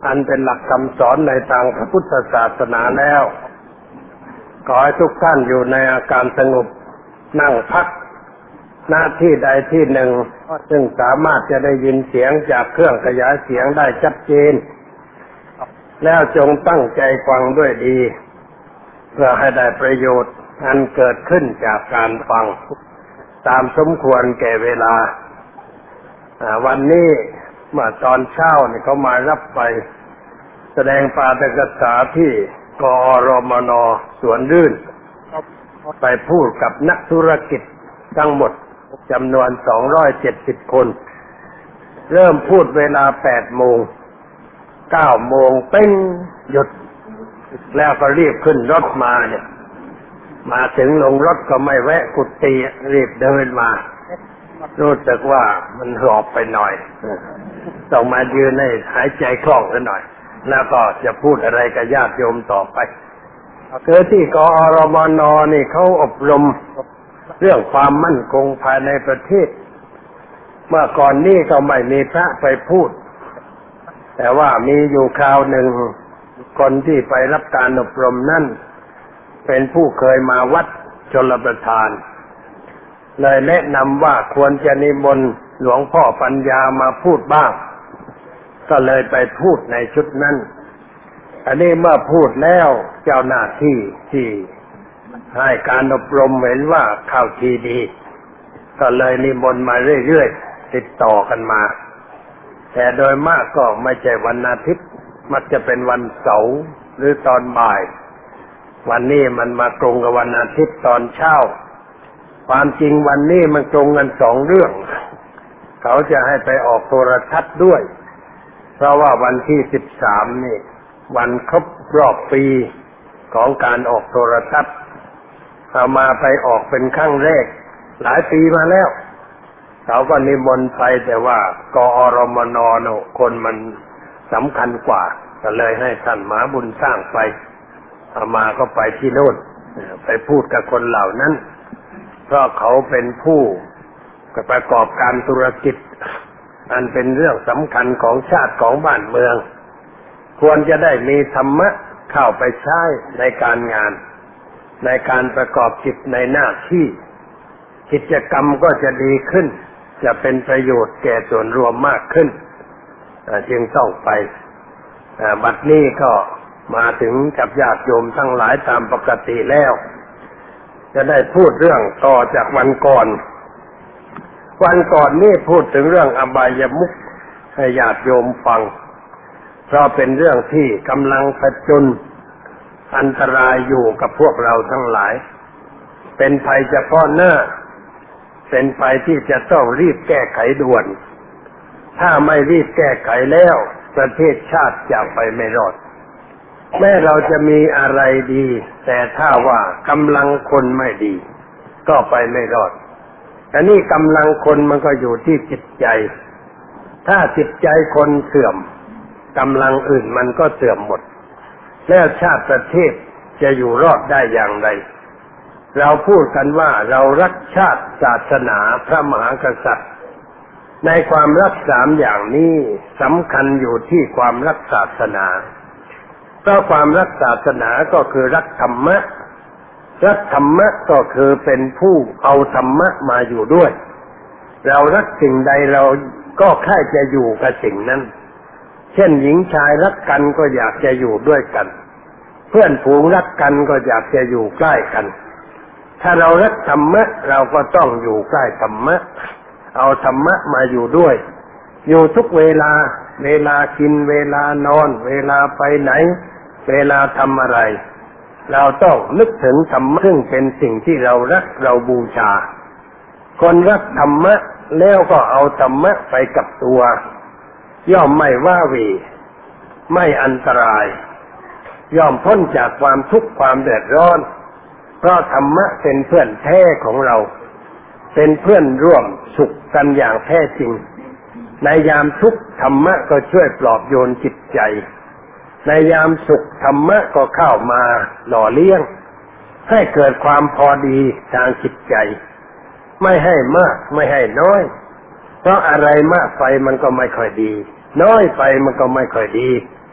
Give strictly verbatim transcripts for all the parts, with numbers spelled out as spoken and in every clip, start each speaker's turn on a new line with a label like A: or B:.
A: อันเป็นหลักคำสอนในทางพระพุทธศาสนาแล้วขอให้ทุกท่านอยู่ในอาการสงบนั่งพักหน้าที่ใดที่หนึ่งซึ่งสามารถจะได้ยินเสียงจากเครื่องขยายเสียงได้ชัดเจนแล้วจงตั้งใจฟังด้วยดีเพื่อให้ได้ประโยชน์อันเกิดขึ้นจากการฟังตามสมควรแก่เวลาวันนี้เมื่อตอนเช้านี่เขามารับไปแสดงปาฐกถาที่กอรมนสวนรื่นไปพูดกับนักธุรกิจทั้งหมดจำนวนสองร้อยเจ็ดสิบคนเริ่มพูดเวลาแปดโมงเก้าโมงเป้งหยุดแล้วก็รีบขึ้นรถมาเนี่ยมาถึงลงรถก็ไม่แวะกุฏิรีบเดินมารู้สึกว่ามันหอบไปหน่อยต้องมายืนให้หายใจคล่องกันหน่อยแล้วก็จะพูดอะไรกับญาติโยมต่อไปคือที่กอรมนนี่เขาอบรมเรื่องความมั่นคงภายในประเทศเมื่อก่อนนี้ก็ไม่มีพระไปพูดแต่ว่ามีอยู่คราวหนึ่งคนที่ไปรับการอบรมนั่นเป็นผู้เคยมาวัดชลประทานเลยแนะนำว่าควรจะนิมนต์หลวงพ่อปัญญามาพูดบ้างก็เลยไปพูดในชุดนั้นอันนี้เมื่อพูดแล้วเจ้าหน้าที่ที่ให้การอบรมเห็นว่าเข้าทีดีก็เลยนิมนต์มาเรื่อยๆติดต่อกันมาแต่โดยมากก็ไม่ใช่วันอาทิตย์มักจะเป็นวันเสาร์หรือตอนบ่ายวันนี้มันมาตรงกับวันอาทิตย์ตอนเช้าความจริงวันนี้มันตรงกันสองเรื่องเขาจะให้ไปออกโทรทัศน์ด้วยเพราะว่าวันที่สิบสามนี่วันครบรอบปีของการออกโทรทัศน์เอามาไปออกเป็นครั้งแรกหลายปีมาแล้วเขาก็นิมนต์ไปแต่ว่ากอรมนโนคนมันสำคัญกว่าก็เลยให้ท่านหมาบุญสร้างไปเอามาก็ไปที่โน่นไปพูดกับคนเหล่านั้นเพราะเขาเป็นผู้ประกอบการธุรกิจอันเป็นเรื่องสำคัญของชาติของบ้านเมืองควรจะได้มีธรรมะเข้าไปใช้ในการงานในการประกอบกิจในหน้าที่กิจกรรมก็จะดีขึ้นจะเป็นประโยชน์แก่ส่วนรวมมากขึ้นจึงต้องไปบัดนี้ก็มาถึงกับญาติโยมทั้งหลายตามปกติแล้วจะได้พูดเรื่องต่อจากวันก่อนวันก่อนนี่พูดถึงเรื่องอบายมุขให้ญาติโยมฟังเพราะเป็นเรื่องที่กำลังผจญอันตรายอยู่กับพวกเราทั้งหลายเป็นภัยเฉพาะหน้าเป็นภัยที่จะต้องรีบแก้ไขด่วนถ้าไม่รีบแก้ไขแล้วประเทศชาติจะไปไม่รอดแม้เราจะมีอะไรดีแต่ถ้าว่ากำลังคนไม่ดีก็ไปไม่รอดอันนี้กำลังคนมันก็อยู่ที่จิตใจถ้าจิตใจคนเสื่อมกำลังอื่นมันก็เสื่อมหมดแล้วชาติประเทศจะอยู่รอดได้อย่างไรเราพูดกันว่าเรารักชาติศาสนาพระมหากษัตริย์ในความรักสามอย่างนี้สำคัญอยู่ที่ความรักศาสนาเพราะความรักศาสนาก็คือรักธรรมะรักธรรมะก็คือเป็นผู้เอาธรรมะมาอยู่ด้วยเรารักสิ่งใดเราก็แค่จะอยู่กับสิ่งนั้นเช่นหญิงชายรักกันก็อยากจะอยู่ด้วยกันเพื่อนฝูงรักกันก็อยากจะอยู่ใกล้กันถ้าเรารักธรรมะเราก็ต้องอยู่ใกล้ธรรมะเอาธรรมะมาอยู่ด้วยอยู่ทุกเวลาเวลากินเวลานอนเวลาไปไหนเวลาทำอะไรเราต้องนึกถึงธรรมะซึ่งเป็นสิ่งที่เรารักเราบูชาคนรักธรรมะแล้วก็เอาธรรมะไปกับตัวย่อมไม่ว้าเหวไม่อันตรายย่อมพ้นจากความทุกข์ความเดือดร้อนเพราะธรรมะเป็นเพื่อนแท้ของเราเป็นเพื่อนร่วมสุขกันอย่างแท้จริงในยามทุกข์ธรรมะก็ช่วยปลอบโยนจิตใจในยามสุขธรรมะก็เข้ามาหล่อเลี้ยงให้เกิดความพอดีทางจิตใจไม่ให้มากไม่ให้น้อยเพราะอะไรมากไปมันก็ไม่ค่อยดีน้อยไปมันก็ไม่ค่อยดี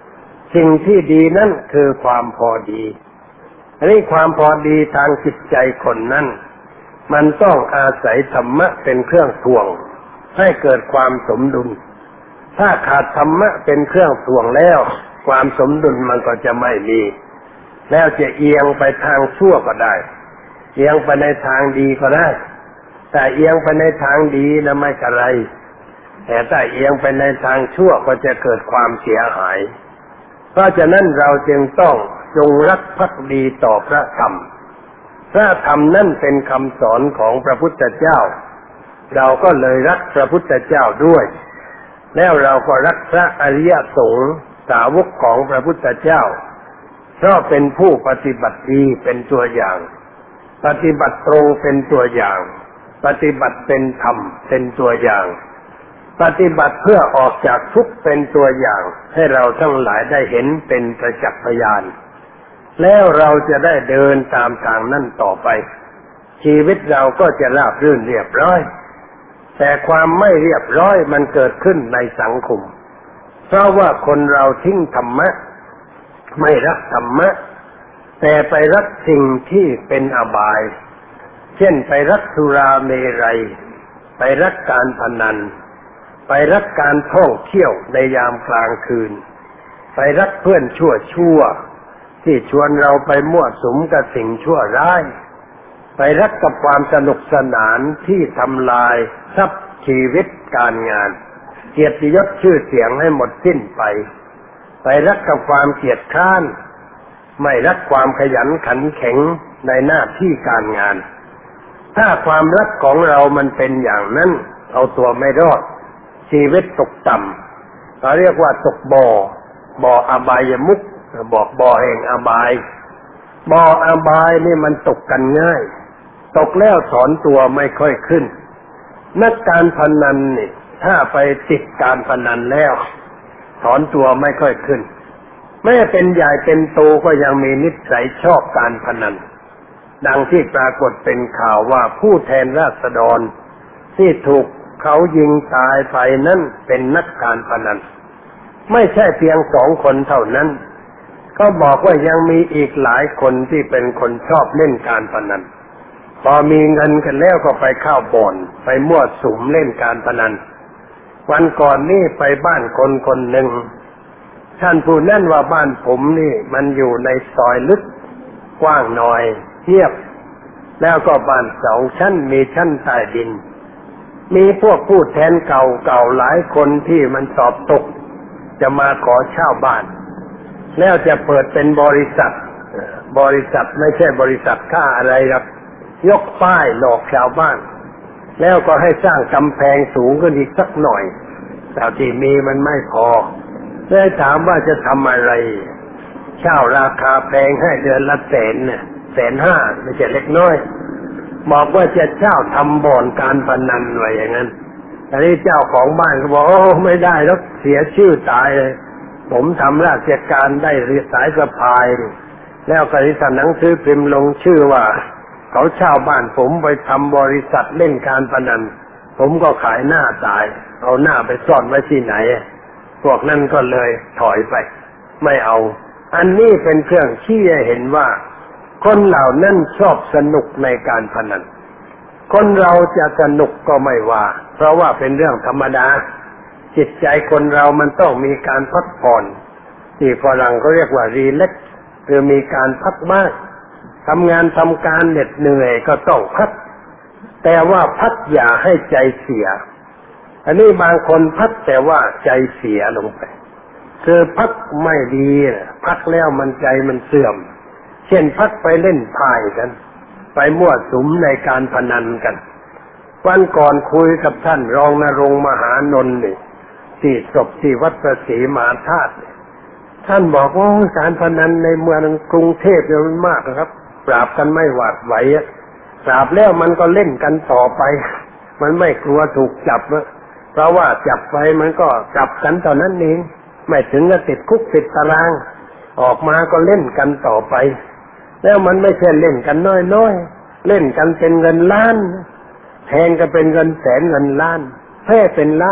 A: สิ่งที่ดีนั่นคือความพอดีอันนี้ความพอดีทางจิตใจคนนั้นมันต้องอาศัยธรรมะเป็นเครื่องถ่วงให้เกิดความสมดุลถ้าขาดธรรมะเป็นเครื่องถ่วงแล้วความสมดุลมันก็จะไม่มีแล้วจะเอียงไปทางชั่วก็ได้เอียงไปในทางดีก็ได้แต่เอียงไปในทางดีนะไม่กระไรแต่ถ้าเอียงไปในทางชั่วก็จะเกิดความเสียหายเพราะฉะนั้นเราจึงต้องจงรักภักดีต่อพระธรรมพระธรรมนั่นเป็นคำสอนของพระพุทธเจ้าเราก็เลยรักพระพุทธเจ้าด้วยแล้วเราก็รักพระอริยสงฆ์สาวกของพระพุทธเจ้าเพราะเป็นผู้ปฏิบัติดีเป็นตัวอย่างปฏิบัติตรงเป็นตัวอย่างปฏิบัติเป็นธรรมเป็นตัวอย่างปฏิบัติเพื่อออกจากทุกข์เป็นตัวอย่างให้เราทั้งหลายได้เห็นเป็นประจักษ์พยานแล้วเราจะได้เดินตามทางนั้นต่อไปชีวิตเราก็จะราบรื่นเรียบร้อยแต่ความไม่เรียบร้อยมันเกิดขึ้นในสังคมเพราะว่าคนเราทิ้งธรรมะไม่รักธรรมะแต่ไปรักสิ่งที่เป็นอบายเช่นไปรักสุราเมรัยไปรักการพนันไปรักการท่องเที่ยวในยามกลางคืนไปรักเพื่อนชั่วชั่วที่ชวนเราไปมั่วสุมกับสิ่งชั่วร้ายไปรักกับความสนุกสนานที่ทำลายทรัพย์ชีวิตการงานเกียรติยศชื่อเสียงให้หมดสิ้นไปไปรักกับความเกียจคร้านไม่รักความขยันขันแข็งในหน้าที่การงานถ้าความรักของเรามันเป็นอย่างนั้นเอาตัวไม่รอดชีวิตตกต่ำเราเรียกว่าตกบ่อบ่ออบายมุขบอกบ่อแห่งอบายบ่ออบายนี่มันตกกันง่ายตกแล้วถอนตัวไม่ค่อยขึ้นนักการพนันนี่ถ้าไปติดการพนันแล้วถอนตัวไม่ค่อยขึ้นแม้เป็นใหญ่เป็นโตก็ยังมีนิสัยชอบการพนันดังที่ปรากฏเป็นข่าวว่าผู้แทนราษฎรที่ถูกเขายิงตายไปนั้นเป็นนักการพนันไม่ใช่เพียงสองคนเท่านั้นก็บอกว่ายังมีอีกหลายคนที่เป็นคนชอบเล่นการพนันพอมีเงินกันแล้วก็ไปเข้าบ่อนไปมั่วสุมเล่นการพนันวันก่อนนี่ไปบ้านคนคนหนึ่งท่านผู้นั้นว่าบ้านผมนี่มันอยู่ในซอยลึกกว้างหน่อยเทียบแล้วก็บ้านสองชั้นมีชั้นใต้ดินมีพวกผู้แทนเก่าๆหลายคนที่มันสอบตกจะมาขอเช่าบ้านแล้วจะเปิดเป็นบริษัทบริษัทไม่ใช่บริษัทค่าอะไรครับยกป้ายหลอกชาวบ้านแล้วก็ให้สร้างกำแพงสูงขึ้นอีกสักหน่อยแต่ที่มีมันไม่พอเลยถามว่าจะทำอะไรเช่าราคาแพงให้เดือนละแสนเนี่ยแสนห้าไม่ใช่เล็กน้อยบอกว่าจะเช่าทำบ่อนการพนันไว้อย่างนั้นแต่นี่เจ้าของบ้านก็บอกโอ้ไม่ได้แล้วเสียชื่อตายเลยผมทำราชการได้สายสะพายแล้วก็ที่หนังสือพิมพ์ลงชื่อว่าเขาเช่าบ้านผมไปทำบริษัทเล่นการพนันผมก็ขายหน้าตายเอาหน้าไปซ่อนไว้ที่ไหนพวกนั้นก็เลยถอยไปไม่เอาอันนี้เป็นเครื่องชี้ให้เห็นว่าคนเหล่านั้นชอบสนุกในการพนันคนเราจะสนุกก็ไม่ว่าเพราะว่าเป็นเรื่องธรรมดาจิตใจคนเรามันต้องมีการพักผ่อนที่ฝรั่งเขาเรียกว่ารีแลกซ์คือมีการพักบ้างทำงานทำการเหน็ดเหนื่อยก็ต้องพักแต่ว่าพักอย่าให้ใจเสียอันนี้บางคนพักแต่ว่าใจเสียลงไปคือพักไม่ดีพักแล้วมันใจมันเสื่อมเช่นพักไปเล่นไพ่กันไปมั่วสุมในการพนันกันวันก่อนคุยกับท่านรองนรงค์มหานนท์นี่ที่ศพที่วัดพระศรีมหาธาตุท่านบอกว่าการพนันในเมืองกรุงเทพเนี่ยมันมากนะครับปราบกันไม่หวาดไหวปราบแล้วมันก็เล่นกันต่อไปมันไม่กลัวถูกจับเพราะว่าจับไปมันก็จับกันตอนนั้นเองไม่ถึงกับติดคุกติดตารางออกมาก็เล่นกันต่อไปแล้วมันไม่ใช่เล่นกันน้อยๆเล่นกันเป็นเงินล้านแทงกันเป็นเงินแสนเงินล้านแพ้เป็นล้านแท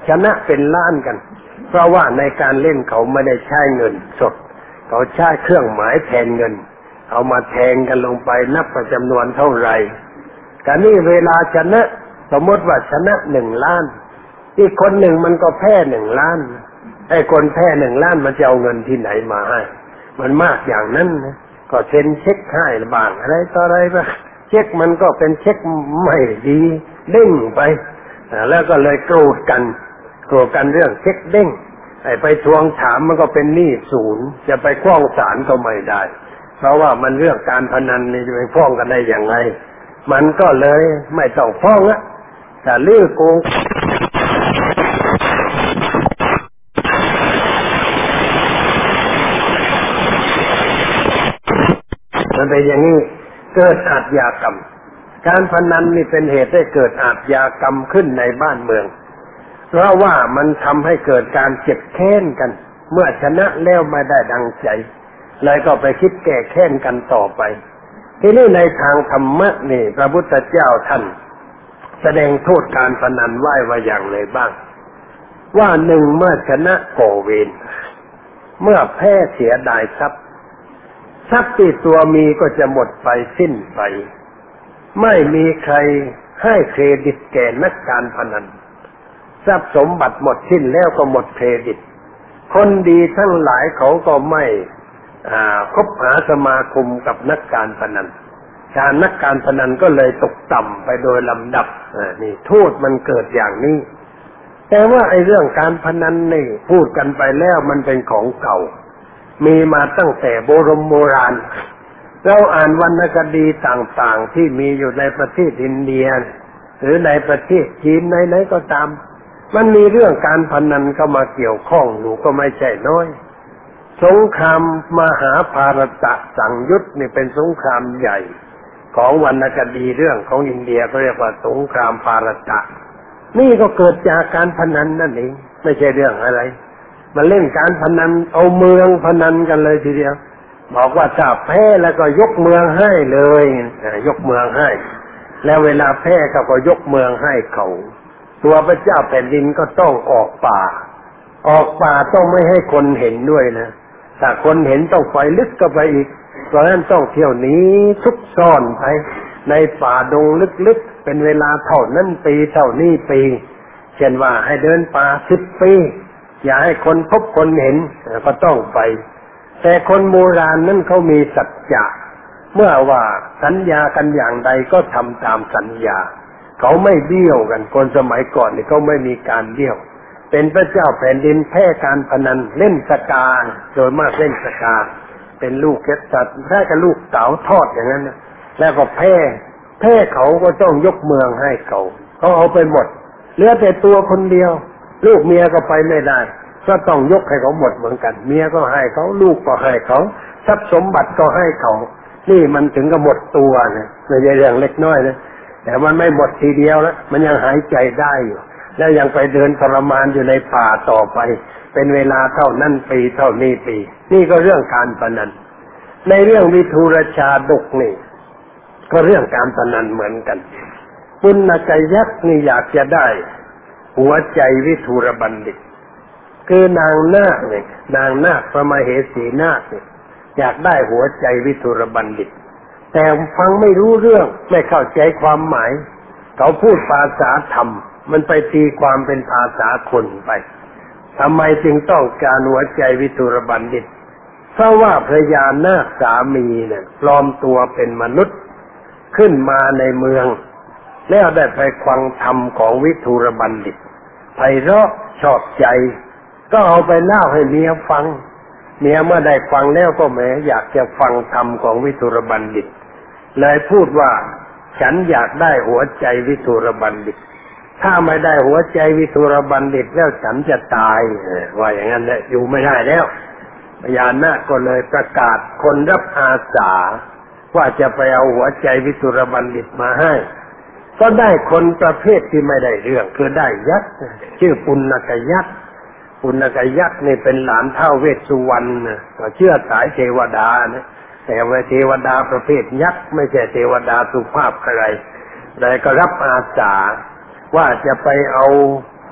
A: ชนะเป็นล้านกันเพราะว่าในการเล่นเขาไม่ได้ใช้เงินสดเขาใช้เครื่องหมายแทนเงินเอามาแทงกันลงไปนับจำนวนเท่าไหร่การนี้เวลาชนะสมมติว่าชนะหนึ่งล้านอีกคนหนึ่งมันก็แพ้หนึ่งล้านไอ้คนแพ้หนึ่งล้านมันจะเอาเงินที่ไหนมาให้มันมากอย่างนั้นนะก็เซ็นเช็คให้บ้างอะไรต่ออะไรไปเช็คมันก็เป็นเช็คไม่ดีเด้งไปแล้วก็เลยโกรธกันโกรธกันเรื่องเช็คเด้งไอ้ไปทวงถามมันก็เป็นหนี้ศูนย์จะไปฟ้องศาลก็ไม่ได้เพราะว่ามันเรื่องการพนันนี่จะไปฟ้องกันได้อย่างไรมันก็เลยไม่ต้องฟ้องละแต่ลื้อโกงมันเป็นอย่างนี้เกิดอาชญากรรมการพนันนี่เป็นเหตุให้เกิดอาชญากรรมขึ้นในบ้านเมืองเพราะว่ามันทำให้เกิดการเจ็บแค้นกันเมื่อชนะแล้วไม่ได้ดังใจเลยก็ไปคิดแก้แค้นกันต่อไปทีนี้ในทางธรรมะนี่พระพุทธเจ้าท่านแสดงโทษการพนันไว้ว่าอย่างไรบ้างว่าหนึ่งเมื่อชนะก่อเวรเมื่อแพ้เสียดายทรัพย์ทรัพย์ที่ตัวมีก็จะหมดไปสิ้นไปไม่มีใครให้เครดิตแก่นักการพนันทรัพย์สมบัติหมดสิ้นแล้วก็หมดเครดิตคนดีทั้งหลายเขาก็ไม่คบหาสมาคมกับนักการพนันการนักการพนันก็เลยตกต่ำไปโดยลำดับนี่โทษมันเกิดอย่างนี้แต่ว่าไอ้เรื่องการพนันนี่พูดกันไปแล้วมันเป็นของเก่ามีมาตั้งแต่โบรมโบราณเราอ่านวรรณคดีต่างๆที่มีอยู่ในประเทศอินเดียหรือในประเทศจีนไหนๆก็ตามมันมีเรื่องการพนันเข้ามาเกี่ยวข้องอยู่ก็ไม่ใช่น้อยสงครามมหาภารตสังยุทธนี่เป็นสงครามใหญ่ของวรรณคดีเรื่องของอินเดียเขาเรียกว่าสงครามภารตะนี่ก็เกิดจากการพนันนั่นเองไม่ใช่เรื่องอะไรมาเล่นการพนันเอาเมืองพนันกันเลยทีเดียวบอกว่าถ้าแพ้แล้วก็ยกเมืองให้เลยยกเมืองให้แล้วเวลาแพ้เขาก็ยกเมืองให้เขาตัวพระเจ้าแผ่นดินก็ต้องออกป่าออกป่าต้องไม่ให้คนเห็นด้วยนะถ้าคนเห็นต้องปล่อยลึกก็ไปอีกเพราะฉะนั้นต้องเที่ยวหนีซุกซ่อนไปในป่าดงลึกๆเป็นเวลาเท่านั้นปีเท่านี้ปีเช่นว่าให้เดินป่าสิบปีอย่าให้คนพบคนเห็นก็ต้องไปแต่คนโบราณนั้นเขามีสัจจะเมื่อว่าสัญญากันอย่างใดก็ทำตามสัญญาเขาไม่เบี้ยวกันคนสมัยก่อนนี่เขาไม่มีการเบี้ยวเป็นพระเจ้าแผ่นดินแพ้การพนันเล่นสกาโดยมากเล่นสกาเป็นลูกเกษัตริย์แพ้กับลูกเต๋าทอดอย่างนั้นนะแล้วก็แพ้แพ้เขาก็ต้องยกเมืองให้เขาเขาเอาไปหมดเหลือแต่ตัวคนเดียวลูกเมียก็ไปไม่ได้ก็ต้องยกให้เขาหมดเหมือนกันเมียก็ให้เขาลูกก็ให้เขาทรัพย์สมบัติก็ให้เขานี่มันถึงกับหมดตัวนะไม่ใช่เรื่องเล็กน้อยนะแต่มันไม่หมดทีเดียวแล้วมันยังหายใจได้อยู่แล้วยังไปเดินทรมานอยู่ในป่าต่อไปเป็นเวลาเท่านั้นปีเท่านี้ปีนี่ก็เรื่องการพนันในเรื่องวิทูรชาดกนี่ก็เรื่องการพนันเหมือนกันปุณกยักษ์นี่อยากจะได้หัวใจวิทูรบัณฑิตคือนางนาคเนี่ยนางนาคพระมเหสีนาคเนี่ยอยากได้หัวใจวิทูรบัณฑิตแต่ฟังไม่รู้เรื่องไม่เข้าใจความหมายเขาพูดภาษาธรรมมันไปตีความเป็นภาษาคนไปทำไมจึงต้องการหัวใจวิทูรบัณฑิตเพราะว่าพระยานาคสามีเนี่ยปลอมตัวเป็นมนุษย์ขึ้นมาในเมืองแล้วได้ไปฟังธรรมของวิทูรบัณฑิตไพเราะชอบใจก็เอาไปเล่าให้เมียฟังเมียเมื่อได้ฟังแล้วก็แหมอยากจะฟังธรรมของวิทูรบัณฑิตเลยพูดว่าฉันอยากได้หัวใจวิทูรบัณฑิตถ้าไม่ได้หัวใจวิทูรบัณฑิตแล้วฉันจะตายว่าอย่างนั้นแหละอยู่ไม่ได้แล้วพญานาคก็เลยประกาศคนรับอาสาว่าจะไปเอาหัวใจวิทูรบัณฑิตมาให้ก็ได้คนประเภทที่ไม่ได้เรื่องคือได้ยักษ์ชื่อปุณกยักษ์ปุณกยักษ์นี่เป็นหลานท้าวเวสสุวรรณนะก็เชื่อสายเทวดานะแต่ว่าเทวดาประเภทยักษ์ไม่ใช่เทวดาสุภาพอะไรเลยก็รับอาสาว่าจะไปเอา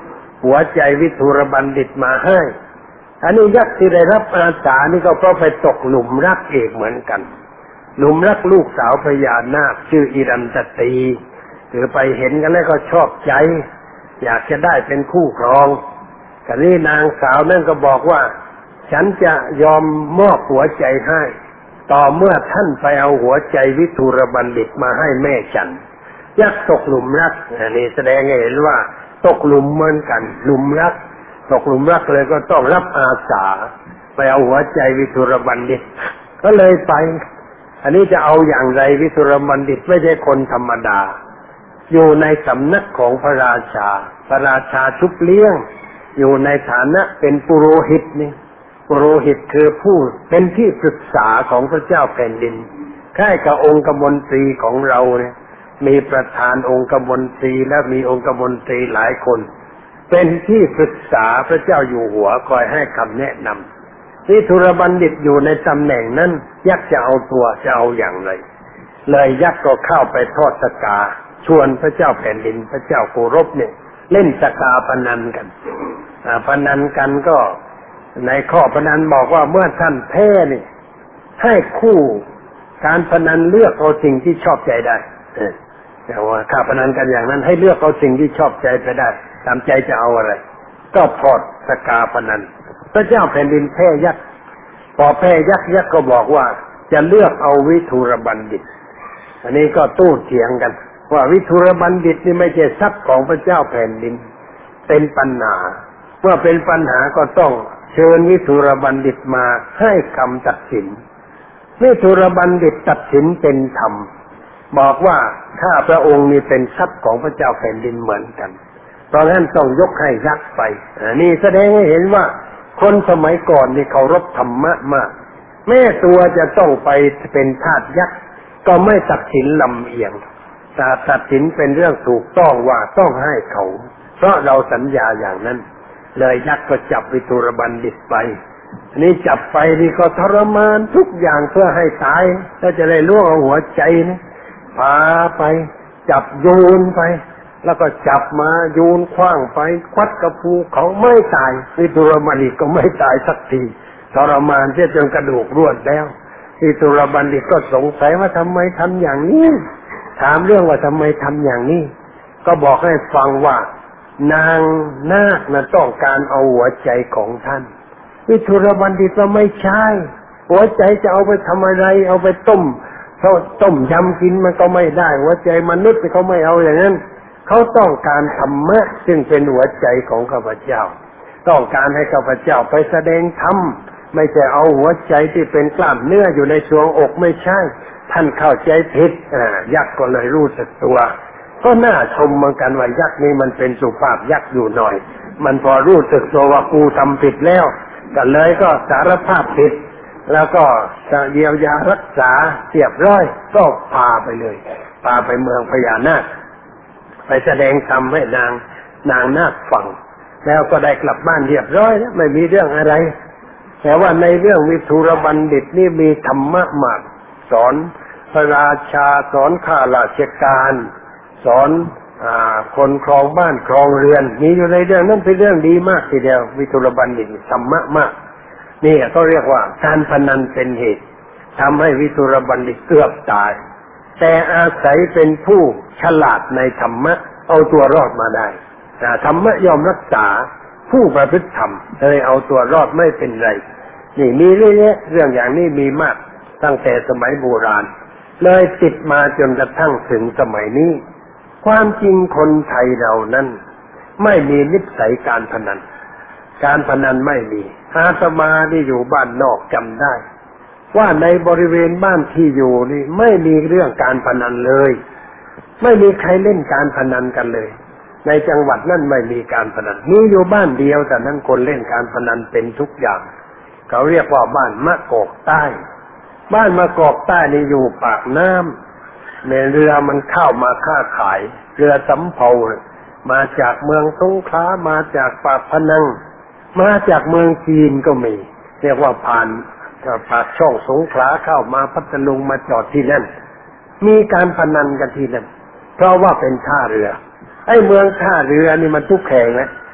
A: หัวใจวิทูรบัณฑิตมาให้อันนี้ยักษ์ที่ได้รับอาสานี่ก็เพราะไปตกหลุมรักเอกเหมือนกันหลุมรักลูกสาวพญานาคชื่ออิรันตตีคือไปเห็นกันแล้วก็ชอบใจอยากจะได้เป็นคู่ครองแต่นี่นางสาวนั่นก็บอกว่าฉันจะยอมมอบหัวใจให้ต่อเมื่อท่านไปเอาหัวใจวิทูรบัณฑิตมาให้แม่ฉันยักษ์ตกหลุมรักอันนี้แสดงให้เห็นว่าตกหลุมเหมือนกันหลุมรักตกหลุมรักเลยก็ต้องรับอาสาไปเอาหัวใจวิทูรบัณฑิตก็เลยไปอันนี้จะเอาอย่างไรวิทูรบัณฑิตไม่ใช่คนธรรมดาอยู่ในสำนักของพระราชาพระราชาชุบเลี้ยงอยู่ในฐานะเป็นปุโรหิตนี่ปุโรหิตคือผู้เป็นที่ปรึกษาของพระเจ้าแผ่นดินคล้ายกับองค์กมนตรีของเราเนี่ยมีประธานองค์กมนตรีและมีองค์กมนตรีหลายคนเป็นที่ปรึกษาพระเจ้าอยู่หัวคอยให้คำแนะนำวิทูรบัณฑิตอยู่ในตำแหน่งนั้นยักษ์จะเอาตัวจะเอาอย่างไรเลยยักษ์ก็เข้าไปทอดสกาชวนพระเจ้าแผ่นดินพระเจ้าโกรบเนี่ยเล่นสกาพนันกันพนันกันก็ในข้อพนันบอกว่าเมื่อท่านแพ้นี่ให้คู่การพนันเลือกเอาสิ่งที่ชอบใจได้แต่ว่าข้าพนันกันอย่างนั้นให้เลือกเอาสิ่งที่ชอบใจไปได้ตามใจจะเอาอะไรก็ถอดสกาพนันพระเจ้าแผ่นดินแพ้ยักษ์พอแพ้ยักษ์ยักษ์ก็บอกว่าจะเลือกเอาวิทูรบัณฑิตอันนี้ก็ตู้เถียงกันว่าวิทูรบัณฑิตนี่ไม่ใช่ทรัพย์ของพระเจ้าแผ่นดินเป็นปัญหาเมื่อเป็นปัญหาก็ต้องเชิญวิทูรบัณฑิตมาให้คำตัดสินวิทูรบัณฑิตตัดสินเป็นธรรมบอกว่าข้าพระองค์นี่เป็นทรัพย์ของพระเจ้าแผ่นดินเหมือนกันเพราะฉะนั้นต้องยกให้ยักษ์ไปนี่แสดงให้เห็นว่าคนสมัยก่อนนี่เคารพธรรมะมากแม้ตัวจะต้องไปเป็นทาสยักษ์ก็ไม่ตัดสินลำเอียงแต่ตัดสินเป็นเรื่องถูกต้องว่าต้องให้เขาเพราะเราสัญญาอย่างนั้นเลยยักษ์ก็จับวิทูรบัณฑิตไปนี่จับไปนี่ก็ทรมานทุกอย่างเพื่อให้ตายถ้าจะได้ล่วงเอาหัวใจนะพาไปจับโยนไปแล้วก็จับมาโยนขว้างไปควัดกระพูเขาไม่ตายวิทูรบัณฑิตก็ไม่ตายสักทีทรมานเสียจนกระดูกร่วนแล้ววิทูรบัณฑิตก็สงสัยว่าทำไมทำอย่างนี้ถามเรื่องว่าทำไมทำอย่างนี้ก็บอกให้ฟังว่านางนาคน่ะต้องการเอาหัวใจของท่านวิทูรบัณฑิตว่าไม่ใช่หัวใจจะเอาไปทำอะไรเอาไปต้มเขาต้มยำกินมันก็ไม่ได้หัวใจมนุษย์เขาไม่เอาอย่างนั้นเขาต้องการธรรมะซึ่งเป็นหัวใจของข้าพเจ้าต้องการให้ข้าพเจ้าไปแสดงธรรมไม่ใช่เอาหัวใจที่เป็นกล้ามเนื้ออยู่ในช่วงอกไม่ใช่ท่านเข้าใจผิดยักษ์ก็เลยรู้สึกตัวก็น่าชมเหมือนกันว่ายักษ์นี้มันเป็นสุภาพยักษ์อยู่หน่อยมันพอรู้สึกตัวว่ากูทำผิดแล้วก็เลยก็สารภาพผิดแล้วก็จะเยียวยารักษาเรียบร้อยก็พาไปเลยพาไปเมืองพญานาคไปแสดงธรรมให้นางนางนาคฟังแล้วก็ได้กลับบ้านเรียบร้อยแล้วไม่มีเรื่องอะไรแต่ว่าในเรื่องวิทูรบัณฑิตนี่มีธรรมะมากสอนพระราชาสอนข้าราชการสอนอ่าคนครองบ้านครองเรือนมีอยู่ในเรื่องนั้นเป็นเรื่องดีมากทีเดียววิทูรบัณฑิตธรรมะมากนี่ก็เรียกว่าการพนันเป็นเหตุทำให้วิทูรบัณฑิตเกือบตายแต่อาศัยเป็นผู้ฉลาดในธรรมะเอาตัวรอดมาได้ธรรมะยอมรักษาผู้ประพฤติธรรมเลยเอาตัวรอดไม่เป็นไรนี่มีเรื่องนี้เรื่องอย่างนี้มีมากตั้งแต่สมัยโบราณเลยติดมาจนกระทั่งถึงสมัยนี้ความจริงคนไทยเรานั้นไม่มีนิสัยการพนันการพนันไม่มีอาตมาที่อยู่บ้านนอกจำได้ว่าในบริเวณบ้านที่อยู่นี่ไม่มีเรื่องการพนันเลยไม่มีใครเล่นการพนันกันเลยในจังหวัดนั่นไม่มีการพนันมีอยู่บ้านเดียวแต่นั้นคนเล่นการพนันเป็นทุกอย่างเขาเรียกว่าบ้านมะกอกใต้บ้านมะกอกใต้นี่อยู่ปากน้ำในเรือมันเข้ามาค้าขายเรือสำเภามาจากเมืองสงขลามาจากปากพนังมาจากเมืองจีนก็มีเรียกว่าผ่านปากช่องสงขลาเข้ามาพัทลุงมาจอดที่นั่นมีการพนันกันที่นั่นเพราะว่าเป็นท่าเรือไอ้เมืองท่าเรือนี่มันทุกแห่งนะ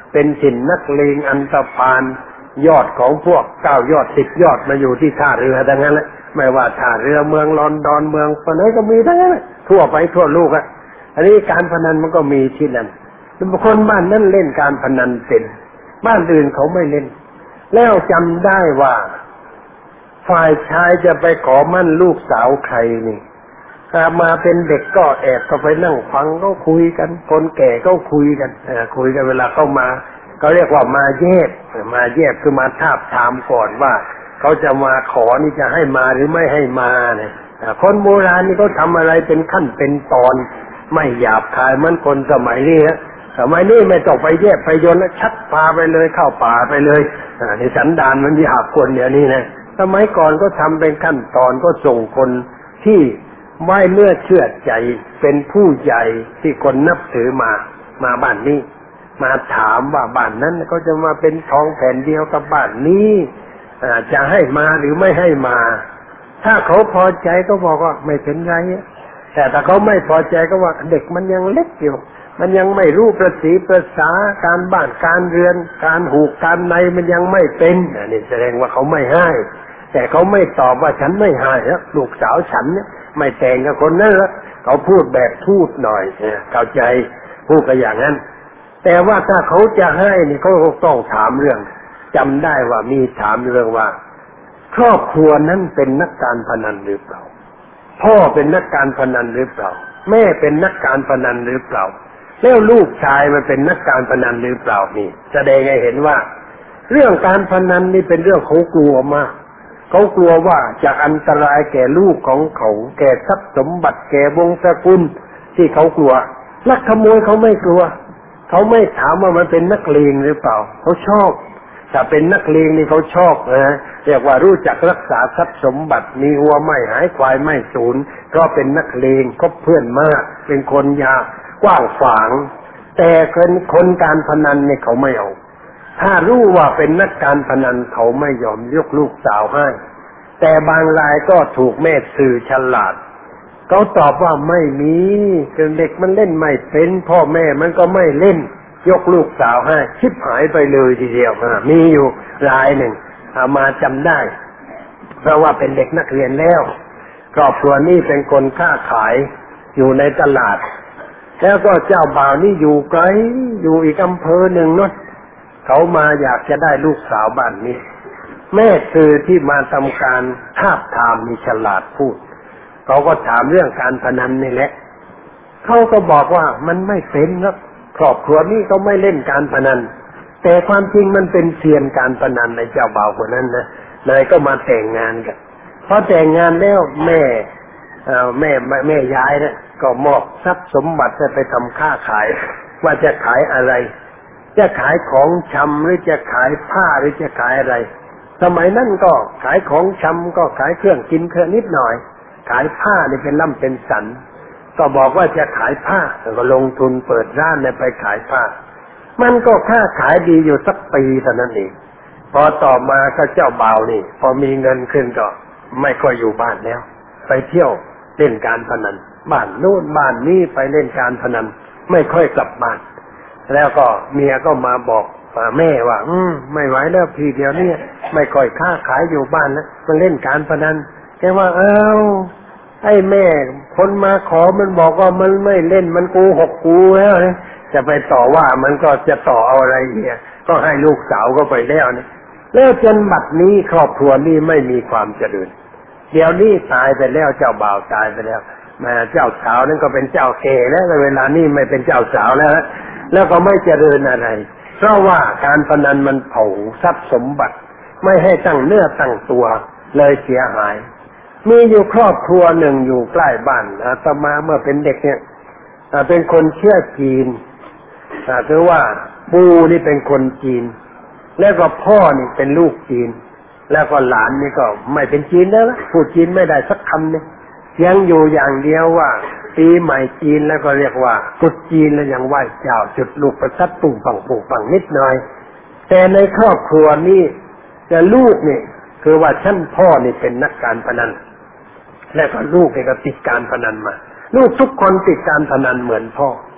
A: เป็นถิ่นนักเลงอันธพาลยอดของพวกเก้ายอดสิบยอดมาอยู่ที่ท่าเรือทั้งนั้นแหละไม่ว่าท่าเรือเมืองลอนดอนเมืองปะไหนก็มีทั้งนั้นทั่วไปทั่วโลกอ่ะอันนี้การพนันมันก็มีที่นั่นบางคนบ้านนั้นเล่นการพนันเป็นบ้านอื่นเขาไม่เล่นแล้วจำได้ว่าฝ่ายชายจะไปขอมั่นลูกสาวใครนี่ถ้ามาเป็นเด็กก็แอบก็ไปนั่งฟังก็คุยกันคนแก่ก็คุยกันคุยกันเวลาเข้ามาเขาเรียกว่ามาเย็บมาเย็บคือมาทาบทามก่อนว่าเขาจะมาขอนี่จะให้มาหรือไม่ให้มาเนี่ยคนโบราณนี่เขาทำอะไรเป็นขั้นเป็นตอนไม่หยาบคายเหมือนคนสมัยนี้ฮะสมัยนี้ไม่ต้องไปแยกไปโยนแล้วชัดพาไปเลยเข้าป่าไปเลยในสันดานมันหยาบคนเดี๋ยวนี้นะสมัยก่อนก็ทำเป็นขั้นตอนก็ส่งคนที่ไม่เมื่อเชื่อใจเป็นผู้ใหญ่ที่คนนับถือมามาบ้านนี้มาถามว่าบ้านนั้นเขาจะมาเป็นทองแผ่นเดียวกับบ้านนี้จะให้มาหรือไม่ให้มาถ้าเขาพอใจก็บอกว่าไม่เป็นไรแต่ถ้าเขาไม่พอใจก็ว่าเด็กมันยังเล็กอยู่มันยังไม่รู้ประสีประสาการบ้านการเรือนการหูกการในมันยังไม่เป็นนี่แสดงว่าเขาไม่ให้แต่เขาไม่ตอบว่าฉันไม่ให้แล้วลูกสาวฉันเนี่ยไม่แต่งกับคนนั้นแล้วเขาพูดแบบทูตหน่อยเข้าใจพูดกันอย่างนั้นแต่ว่าถ้าเขาจะให้นี่เขาต้องถามเรื่องจำได้ว่ามีถามเรื่องว่าครอบครัวนั้นเป็นนักการพนันหรือเปล่าพ่อเป็นนักการพนันหรือเปล่าแม่เป็นนักการพนันหรือเปล่าแล้วลูกชายมันเป็นนักการพนันหรือเปล่านี่แสดงให้เห็นว่าเรื่องการพนันนี่เป็นเรื่องเขากลัวมากเขากลัวว่าจะอันตรายแก่ลูกของเขาแก่ทรัพย์สมบัติแก่วงศกุลที่เขากลัวลักขโมยเขาไม่กลัวเขาไม่ถามว่ามันเป็นนักเลงหรือเปล่าเขาชอบถ้าเป็นนักเลงนี่เขาชอบนะเรียกว่ารู้จักรักษาทรัพย์สมบัติมีวัวไม่หายควายไม่สูญเพราะเป็นนักเลงคบเพื่อนมากเป็นคนยากว้างขวางแต่คนคนการพนันเนี่ยเขาไม่เอาถ้ารู้ว่าเป็นนักการพนันเขาไม่ยอมยกลูกสาวให้แต่บางรายก็ถูกแม่สื่อฉลาดเขาตอบว่าไม่มีเด็กมันเล่นไม่เป็นพ่อแม่มันก็ไม่เล่นยกลูกสาวให้ชิบหายไปเลยทีเดียวมีอยู่รายหนึ่งเอามาจำได้เพราะว่าเป็นเด็กนักเรียนแล้วครอบครัวนี้เป็นคนค้าขายอยู่ในตลาดแล้วก็เจ้าบ่าวนี่อยู่ไกลอยู่อีกอำเภอหนึ่งนู้นเขามาอยากจะได้ลูกสาวบ้านนี้แม่สื่อที่มาทำการทาบทามมีฉลาดพูดเขาก็ถามเรื่องการพนันนี่แหละเขาก็บอกว่ามันไม่เป็นครับครอบครัวนี้เขาไม่เล่นการพนันแต่ความจริงมันเป็นเซียนการพนันในเจ้าบ่าวคนนั้นนะเลยก็มาแต่งงานกันพอแต่งงานแล้วแม่แม่แม่ยายเนี่ยก็มอบทรัพย์สมบัติไปทำค้าขายว่าจะขายอะไรจะขายของชำหรือจะขายผ้าหรือจะขายอะไรสมัยนั้นก็ขายของชำก็ขายเครื่องกินเครื่องนิดหน่อยขายผ้านี่เป็นล่ำเป็นสันก็บอกว่าจะขายผ้าก็ลงทุนเปิดร้านเนี่ยไปขายผ้ามันก็ค้าขายดีอยู่สักปีเท่านั้นเองพอต่อมาก็เจ้าบ่าวนี่พอมีเงินขึ้นก็ไม่ค่อยอยู่บ้านแล้วไปเที่ยวเล่นการพนันบ้านโน้นบ้านนี้ไปเล่นการพนันไม่ค่อยกลับบ้านแล้วก็เมียก็มาบอกแม่ว่าอืมไม่ไหวแล้วพี่เดียวนี้ไม่ค่อยค้าขายอยู่บ้านแล้วมันเล่นการพนันแกว่าเอ้าไอ้แม่คนมาขอมันบอกว่ามันไม่เล่นมันโกหกกูแล้วเนี่ยจะไปต่อว่ามันก็จะต่อเอาอะไรเนี่ยก็ให้ลูกสาวก็ไปแล้วเนี่ยแล้วจนบัดนี้ครอบครัวนี้ไม่มีความเจริญเดี๋ยวนี้ตายไปแล้วเจ้าบ่าวตายไปแล้วแม่เจ้าสาวนั่นก็เป็นเจ้าแก่แล้วเวลานี้ไม่เป็นเจ้าสาวแล้วแล้วก็ไม่เจริญอะไรเพราะว่าการพนันมันเผาทรัพย์สมบัติไม่ให้ตั้งเนื้อตั้งตัวเลยเสียหายมีอยู่ครอบครัวหนึ่งอยู่ใกล้บ้านอาตมาเมื่อเป็นเด็กเนี่ยเป็นคนเชื้อจีนคือว่าปู่นี่เป็นคนจีนแล้วก็พ่อนี่เป็นลูกจีนแล้วก็หลานนี่ก็ไม่เป็นจีนแล้วพูดจีนไม่ได้สักคำเนี่ยยังอยู่อย่างเดียวว่าปีใหม่จีนแล้วก็เรียกว่าตรุษจีนแล้วยังไหว้เจ้าจุดลูกประทัดปุ่งปังปุ่งปังนิดหน่อยแต่ในครอบครัวนี้จะลูกนี่คือว่าชั้นพ่อนี่เป็นนักการพนันแล้วก็ลูกนี่ก็ติดการพนันมาลูกทุกคนติดการพนันเหมือนพ่อ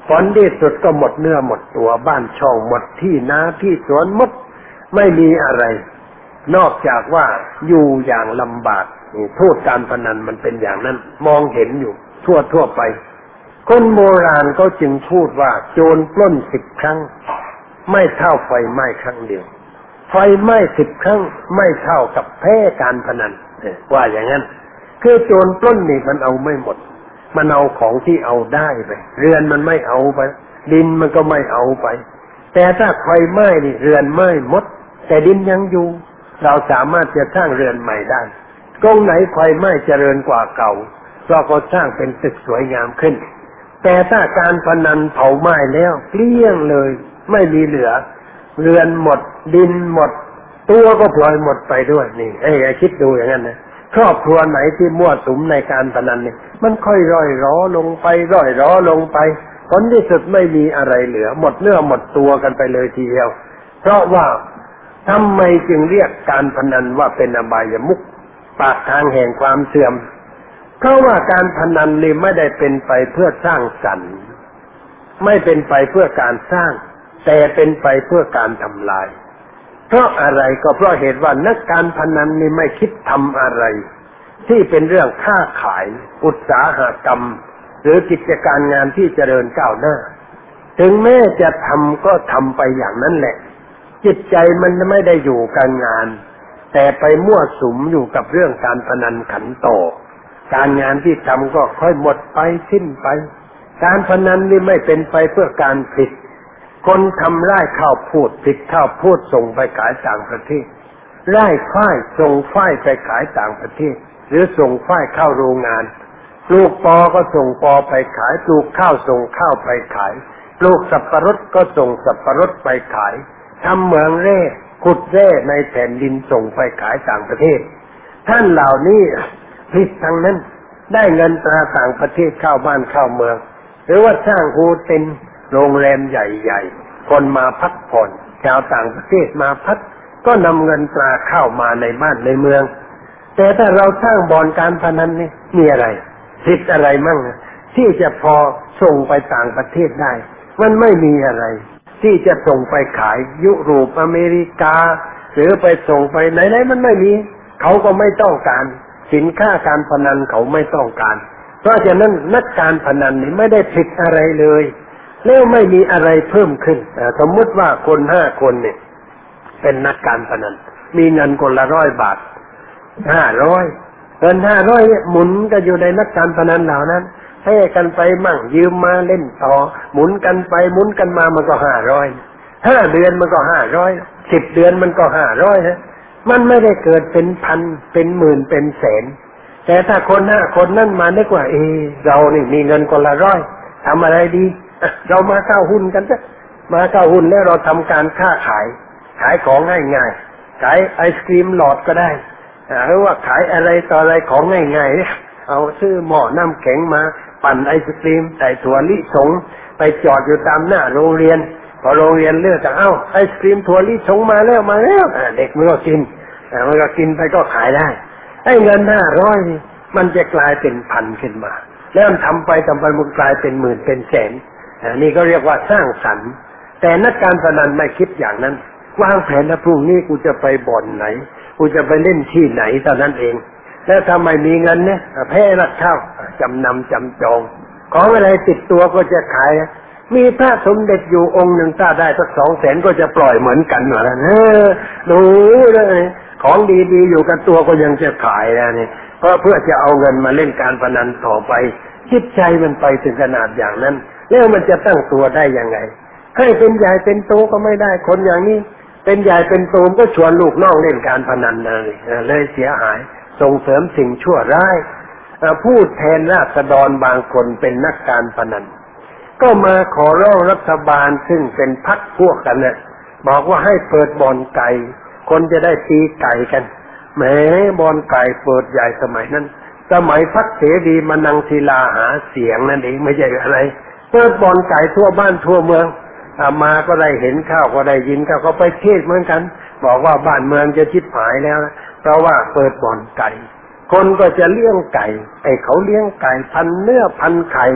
A: ผลที่สุดก็หมดเนื้อหมดตัวบ้านช่องหมดที่นาที่สวนหมดไม่มีอะไรนอกจากว่าอยู่อย่างลำบากโทษการพนันมันเป็นอย่างนั้นมองเห็นอยู่ทั่วทั่วไปคนโบราณก็จึงพูดว่าโจรปล้นสิบครั้งไม่เท่าไฟไหม้ครั้งเดียวไฟไหม้สิบครั้งไม่เท่ากับแพ้การพนันว่าอย่างนั้นคือโจรปล้นนี่มันเอาไม่หมดมันเอาของที่เอาได้ไปเรือนมันไม่เอาไปดินมันก็ไม่เอาไปแต่ถ้าไฟไหม้นี่เรือนไหม้หมดแต่ดินยังอยู่เราสามารถจะสร้างเรือนใหม่ได้ตรงไหนไฟไหม้เจริญกว่าเก่าเราก็สร้างเป็นตึกสวยงามขึ้นแต่ถ้าการพนันเผาไหม้แล้วเกลี้ยงเลยไม่มีเหลือเรือนหมดดินหมดตัวก็พลอยหมดไปด้วยนี่ไอ้คิดดูอย่างนั้นนะครอบครัวไหนที่มั่วสุมในการพนันนี่มันค่อยร่อยร้อลงไปร่อยร้อลงไปผลที่สุดไม่มีอะไรเหลือหมดเนื้อหมดตัวกันไปเลยทีเดียวเพราะว่าทำไมจึงเรียกการพนันว่าเป็นอบายมุขปากทางแห่งความเสื่อมเพราะว่าการพนันนี่ไม่ได้เป็นไปเพื่อสร้างสรรค์ไม่เป็นไปเพื่อการสร้างแต่เป็นไปเพื่อการทำลายเพราะอะไรก็เพราะเหตุว่านักการพนันนี่ไม่คิดทำอะไรที่เป็นเรื่องค้าขายอุตสาหกรรมหรือกิจการงานที่เจริญก้าวหน้าถึงแม้จะทำก็ทำไปอย่างนั้นแหละจิตใจมันไม่ได้อยู่กับงานแต่ไปมั่วสุมอยู่กับเรื่องการพนันขันโตการงานที่ทำก็ค่อยหมดไปสิ้นไปการพนันนี่ไม่เป็นไปเพื่อการผลิตคนทำไร่ข้าวโพดผลิตข้าวโพดส่งไปขายต่างประเทศไร่ฝ้ายส่งฝ้ายไปขายต่างประเทศหรือส่งฝ้ายเข้าโรงงานปลูกปอก็ส่งปอไปขายปลูกข้าวส่งข้าวไปขายปลูกสับปะรดก็ส่งสับปะรดไปขายทำเหมืองแร่ขุดแร่ในแผ่นดินส่งไปขายต่างประเทศท่านเหล่านี้ผิดทั้งนั้นได้เงินตราต่างประเทศเข้าบ้านเข้าเมืองหรือว่าสร้างโฮเทลโรงแรมใหญ่ๆคนมาพักผ่อนชาวต่างประเทศมาพักก็นำเงินตราเข้ามาในบ้านในเมืองแต่ถ้าเราสร้างบ่อนการพนันนี่มีอะไรผิดอะไรมั่งที่จะพอส่งไปต่างประเทศได้มันไม่มีอะไรที่จะส่งไปขายยุโรปอเมริกาหรือไปส่งไปไหนๆมันไม่มีเขาก็ไม่ต้องการสินค้าการพนันเขาไม่ต้องการเพราะฉะนั้นนักการพนันนี่ไม่ได้ผิดอะไรเลยแล้วไม่มีอะไรเพิ่มขึ้นสมมติว่าคนห้าคนเนี่ยเป็นนักการพนันมีเงินคนละร้อยบาทห้าร้อยเงินห้าร้อยเนี่ยหมุนกันอยู่ในนักการพนันเหล่านั้นให้กันไปมั่งยืมมาเล่นต่อหมุนกันไปหมุนกันมามันก็ห้าร้อยห้าเดือนมันก็ห้าร้อยสิบเดือนมันก็ห้าร้อยฮะมันไม่ได้เกิดเป็นพันเป็นหมื่นเป็นแสนแต่ถ้าคนห้าคนนั่นมานึกว่าเออเรานี่มีเงินคนละร้อยทำอะไรดีเรามาเข้าหุ้นกันซะมาเข้าหุ้นแล้วเราทำการค้าขายขายของง่ายๆขายไอศกรีมหลอดก็ได้หรือว่าขายอะไรต่ออะไรของง่ายๆเนี่ยเอาซื้อหม้อน้ำแข็งมาปั่นไอศกรีมใส่ถั่วลิสงไปจอดอยู่ตามหน้าโรงเรียนพอโรงเรียนเลือกจะเอ้าไอศกรีมถั่วลิสงมาแล้วมาแล้วเด็กมันก็กินมันก็กินไปก็ขายได้ไอ้เงินห้าร้อยนี่มันจะกลายเป็นพันขึ้นมาแล้วทำไปทำไปมันกลายเป็นหมื่นเป็นแสนนี่ก็เรียกว่าสร้างสรรค์แต่นักการพนันไม่คิดอย่างนั้นวางแผนว่าพรุ่งนี้กูจะไปบ่อนไหนกูจะไปเล่นที่ไหนเท่านั้นเองแล้วทำไมมีเงินเนี่ยแพ้รักเข้าจำนำจำจองของอะไรติดตัวก็จะขายมีพระสมเด็จอยู่องค์หนึ่งถ้าได้สักสองแสนก็จะปล่อยเหมือนกันเหรอเออดูเลยของดีๆอยู่กับตัวก็ยังจะขายนะนี่เพราะเพื่อจะเอาเงินมาเล่นการพนันต่อไปจิตใจมันไปถึงขนาดอย่างนั้นแล้วมันจะตั้งตัวได้ยังไงให้เป็นใหญ่เป็นโตก็ไม่ได้คนอย่างนี้เป็นใหญ่เป็นโตก็ชวนลูกน้องเล่นการพนันเลยเลยเสียหายส่งเสริมสิ่งชั่วร้ายพูดแทนราษฎรบางคนเป็นนักการพนันก็มาขอร้องรัฐบาลซึ่งเป็นพรรคพวกกันเนี่ยบอกว่าให้เปิดบ่อนไก่คนจะได้ตีไก่กันแหมบ่อนไก่เปิดใหญ่สมัยนั้นสมัยพรรคเสรีมานังศิลาหาเสียงนั่นเองไม่ใช่อะไรเปิดบ่อนไก่ทั่วบ้านทั่วเมืองมาก็ได้เห็นข้าวก็ได้ยินข้าวก็ไปเทศเหมือนกันบอกว่าบ้านเมืองจะชิบหายแล้วนะเพราะว่าเปิดบ่อนไก่คนก็จะเลี้ยงไก่ไอ้เขาเลี้ยงไก่พันเนื้อพันไข่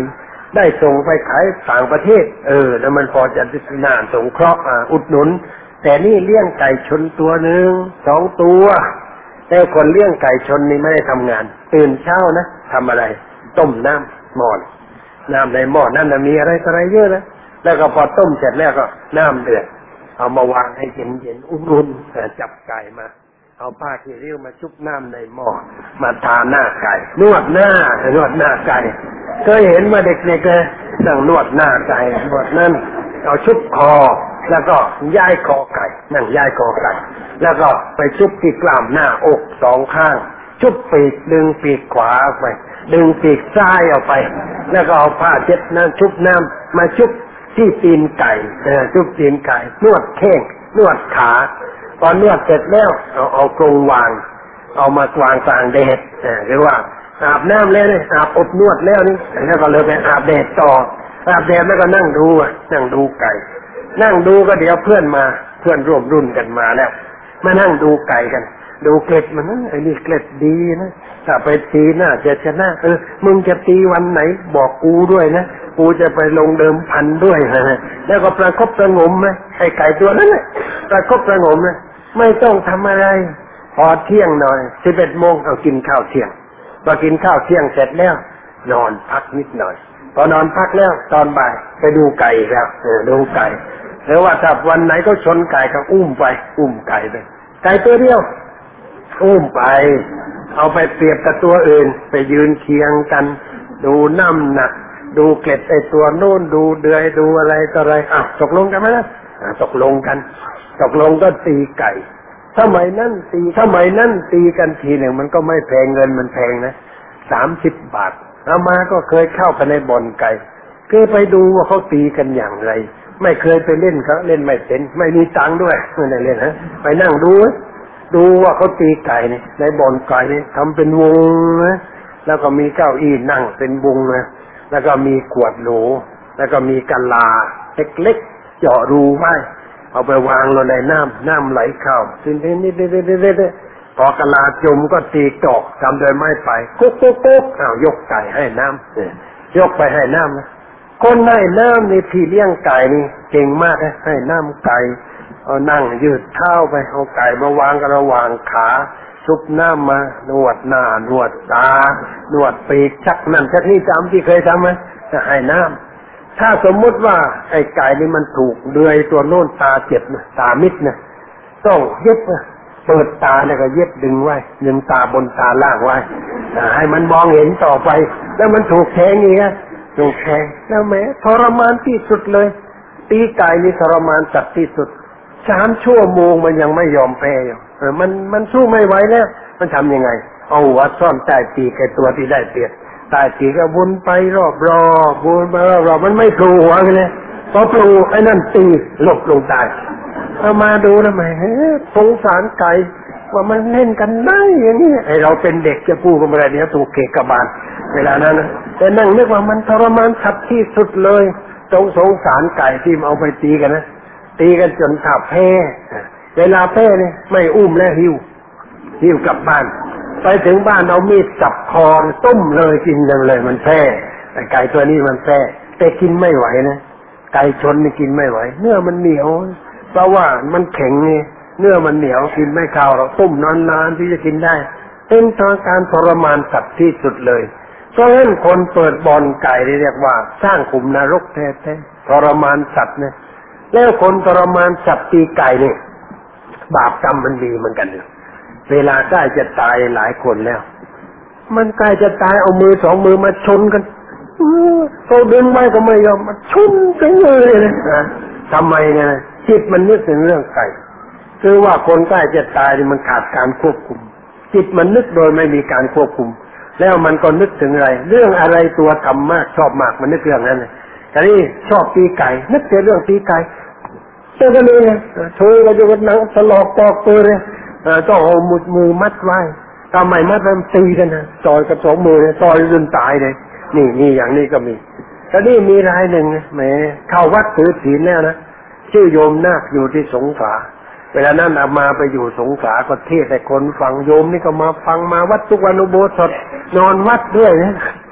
A: ได้ส่งไปขายต่างประเทศเออแล้วมันพอจะน่าสงเคราะห์อุดหนุนแต่นี่เลี้ยงไก่ชนตัวหนึ่งสองตัวแต่คนเลี้ยงไก่ชนนี่ไม่ได้ทำงานตื่นเช้านะทำอะไรต้มน้ำหม้อน้ำในหม้อนั่นมีอะไรอะไรเยอะนะแล้วก็พอต้มเสร็จแล้วก็น้ำเดือดเอามาวางให้เย็นๆอุ่นๆจับไก่มาเอาผ้าขี้ริ้วมาชุบน้ำในหม้อมาทาหน้าไก่นวดหน้านวดหน้าไก่เคยเห็นมาเด็กๆเลยนั่งนวดหน้าไก่นวดนั่นเอาชุบคอแล้วก็ย้ายคอไก่นั่งย้ายคอไก่แล้วก็ไปชุบที่กล้ามหน้าอกสองข้างชุบปีกดึงปีกขวาออกไปดึงปีกซ้ายออกไปแล้วก็เอาผ้าเช็ดน้ำชุบน้ำมาชุบที่ตีนไก่เออชุบตีนไก่นวดแข้งนวดขาตอนนวดเสร็จแล้วเอาเอากรงวางเอามาวางกลางแดดเออหรือว่าอาบน้ำแล้วนี่อาบอบนวดแล้วนี่แล้วก็เลยไปอาบแดดต่ออาบแดดแล้วก็นั่งดูอ่ะนั่งดูไก่นั่งดูก็เดี๋ยวเพื่อนมาเพื่อนร่วมรุ่นกันมาแล้วมานั่งดูไก่กันดูเกล็ดมันนะไอ้นี่เกล็ดดีนะถ้าไปตีน่าจะชนะเออมึงจะตีวันไหนบอกกูด้วยนะกูจะไปลงเดิมพันด้วยนะแล้วก็ประคบประงมนะไอ้ไก่ตัวนั้นนะประคบประงมนะไม่ต้องทำอะไรพอเที่ยงหน่อยสิบเอ็ดโมงเอากินข้าวเที่ยงพอกินข้าวเที่ยงเสร็จแล้วนอนพักนิดหน่อยพอนอนพักแล้วตอนบ่ายไปดูไก่แล้วเออดูไก่หรือว่าถ้าวันไหนก็ชนไก่ก็อุ้มไปอุ้มไก่ไปไก่ตัวเดียวอุ้มไปเอาไปเปรียบกับตัวอื่นไปยืนเคียงกันดูน้ำหนักดูเกล็ดไอ้ตัวโน้นดูเดือยดูอะไรต่ออะไรอ่ะตกลงกันไหมนะอ่ะตกลงกันตกลงก็ตีไก่สมัยนั้นตีสมัยนั้นตีกันทีหนึ่งมันก็ไม่แพงเงินมันแพงนะสามสิบบาทอามาก็เคยเข้าไปในบ่อนไก่เคยไปดูว่าเขาตีกันอย่างไรไม่เคยไปเล่นเขาเล่นไม่เป็นไม่มีตังค์ด้วยไม่ได้เล่นฮะไปนั่งดูดูว่าเขาตีไก่เนี่ยในบ่อนไก่เนี่ยทำเป็นวงนะแล้วก็มีเก้าอี้นั่งเป็นวงนะแล้วก็มีขวดโหลแล้วก็มีกะลาเล็กๆเจาะรูไว้เอาไปวางลงในน้ำน้ำไหลเข้าทีนี้นิดๆๆๆพอกะลาจมก็ตีตอกทำโดยไม้ไปกุ๊กกุ๊กกุ๊กอ้าวยกไก่ให้น้ำยกไปให้น้ำนะคนให้น้ำนี่พี่เลี้ยงไก่นี่เก่งมากนะให้น้ำไก่เอานั่งยืดเท้าไปเอาไก่มาวางกันระหว่างขาชุบน้ำมานวดหน้านวดตานวดปีกชักนั่นชักนี่จำที่เคยทำไหมจะให้น้ำถ้าสมมุติว่าไอ้ไก่นี่มันถูกเดือยตัวโน้นตาเจ็บนะตามิดนะต้องเย็บนะเปิดตาแล้วก็เย็บดึงไว้ดึงตาบนตาล่างไว้ให้มันมองเห็นต่อไปแล้วมันถูกแทงอีกนะถูกแทงแล้วแม้ทรมานที่สุดเลยตีไก่นี่ทรมานสัตว์ที่สุดสามชั่วโมงมันยังไม่ยอมแพ้อยู่เออมันมันสู้ไม่ไหวแล้วมันทำยังไงเอาหัวซ่อนใต้ปีกไอ้ตัวที่ได้เปรียบใต้ปีกก็วนไปรอบรอบวนไปรอบรอบมันไม่กลัวเลยพอปลูไอ้นั่นตีหลบลงใต้เอามาดูทำไมเฮ้สงสารไก่ว่ามันเล่นกันได้อย่างนี้ไอ้เราเป็นเด็กจะพูดกันอะไรเดี๋ยวถูกเกะกะบาลเวลานั้นนะแต่นั่งนึกว่ามันทรมานสัตว์ที่สุดเลยจงสงสารไก่ที่เอาไปตีกันนะตีกันจนขับแพ้เวลาแพ้เนี่ยไม่อุ้มแล้วหิวหิวกลับบ้านไปถึงบ้านเอามีดจับคอต้มเลยกินกันเลยมันแพ้แต่ไก่ตัวนี้มันแพ้แต่กินไม่ไหวนะไก่ชนนี่กินไม่ไหวเนื้อมันเหนียวเพราะว่ามันแข็งไงเนื้อมันเหนียวกินไม่เข้าเราต้มนานๆที่จะกินได้เป็นทางการทรมานสัตว์ที่สุดเลยเพราะฉะนั้นคนเปิดบ่อนไก่เรียกว่าสร้างขุมนรกแท้ๆทรมานสัตว์เนี่ยแล้วคนทรมานสัตว์ตีไก่เนี่ยบาปกรรมมันมีเหมือนกันเลยเวลาใกล้จะตายหลายคนแล้วมันใกล้จะตายเอามือสองมือมาชนกันเขาดึงไว้ก็ไม่ยอมมาชนกันเลยนะทำไมเนี่ยจิตมันนึกถึงเรื่องไก่คือว่าคนใกล้จะตายนี่มันขาดการควบคุมจิตมันนึกโดยไม่มีการควบคุมแล้วมันก็นึกถึงอะไรเรื่องอะไรตัวทำมากชอบมากมันนึกเรื่องนั้นเลยแต่นี่ชอบตีไก่นึกแต่เรื่องตีไก่เจอกันเลยเธอก็จะกันนั่งสลอกปอกตัวเลยต้องเอามือมือมัดไว้ทำไมมัดมันตีกันนะต่อยกับสองมือเนี่ยต่อยจนตายเลยนี่นี่อย่างนี้ก็มีแต่นี่มีรายหนึ่งแหมเข้าวัดถือศีลแล้วนะชื่อโยมนาคอยู่ที่สงขลาเวลานั้นอามาไปอยู่สงขลาก็เทศให้คนฟังโยมนี่ก็มาฟังมาวัดทุกวันอุโบสถนอนวัดด้วยนะ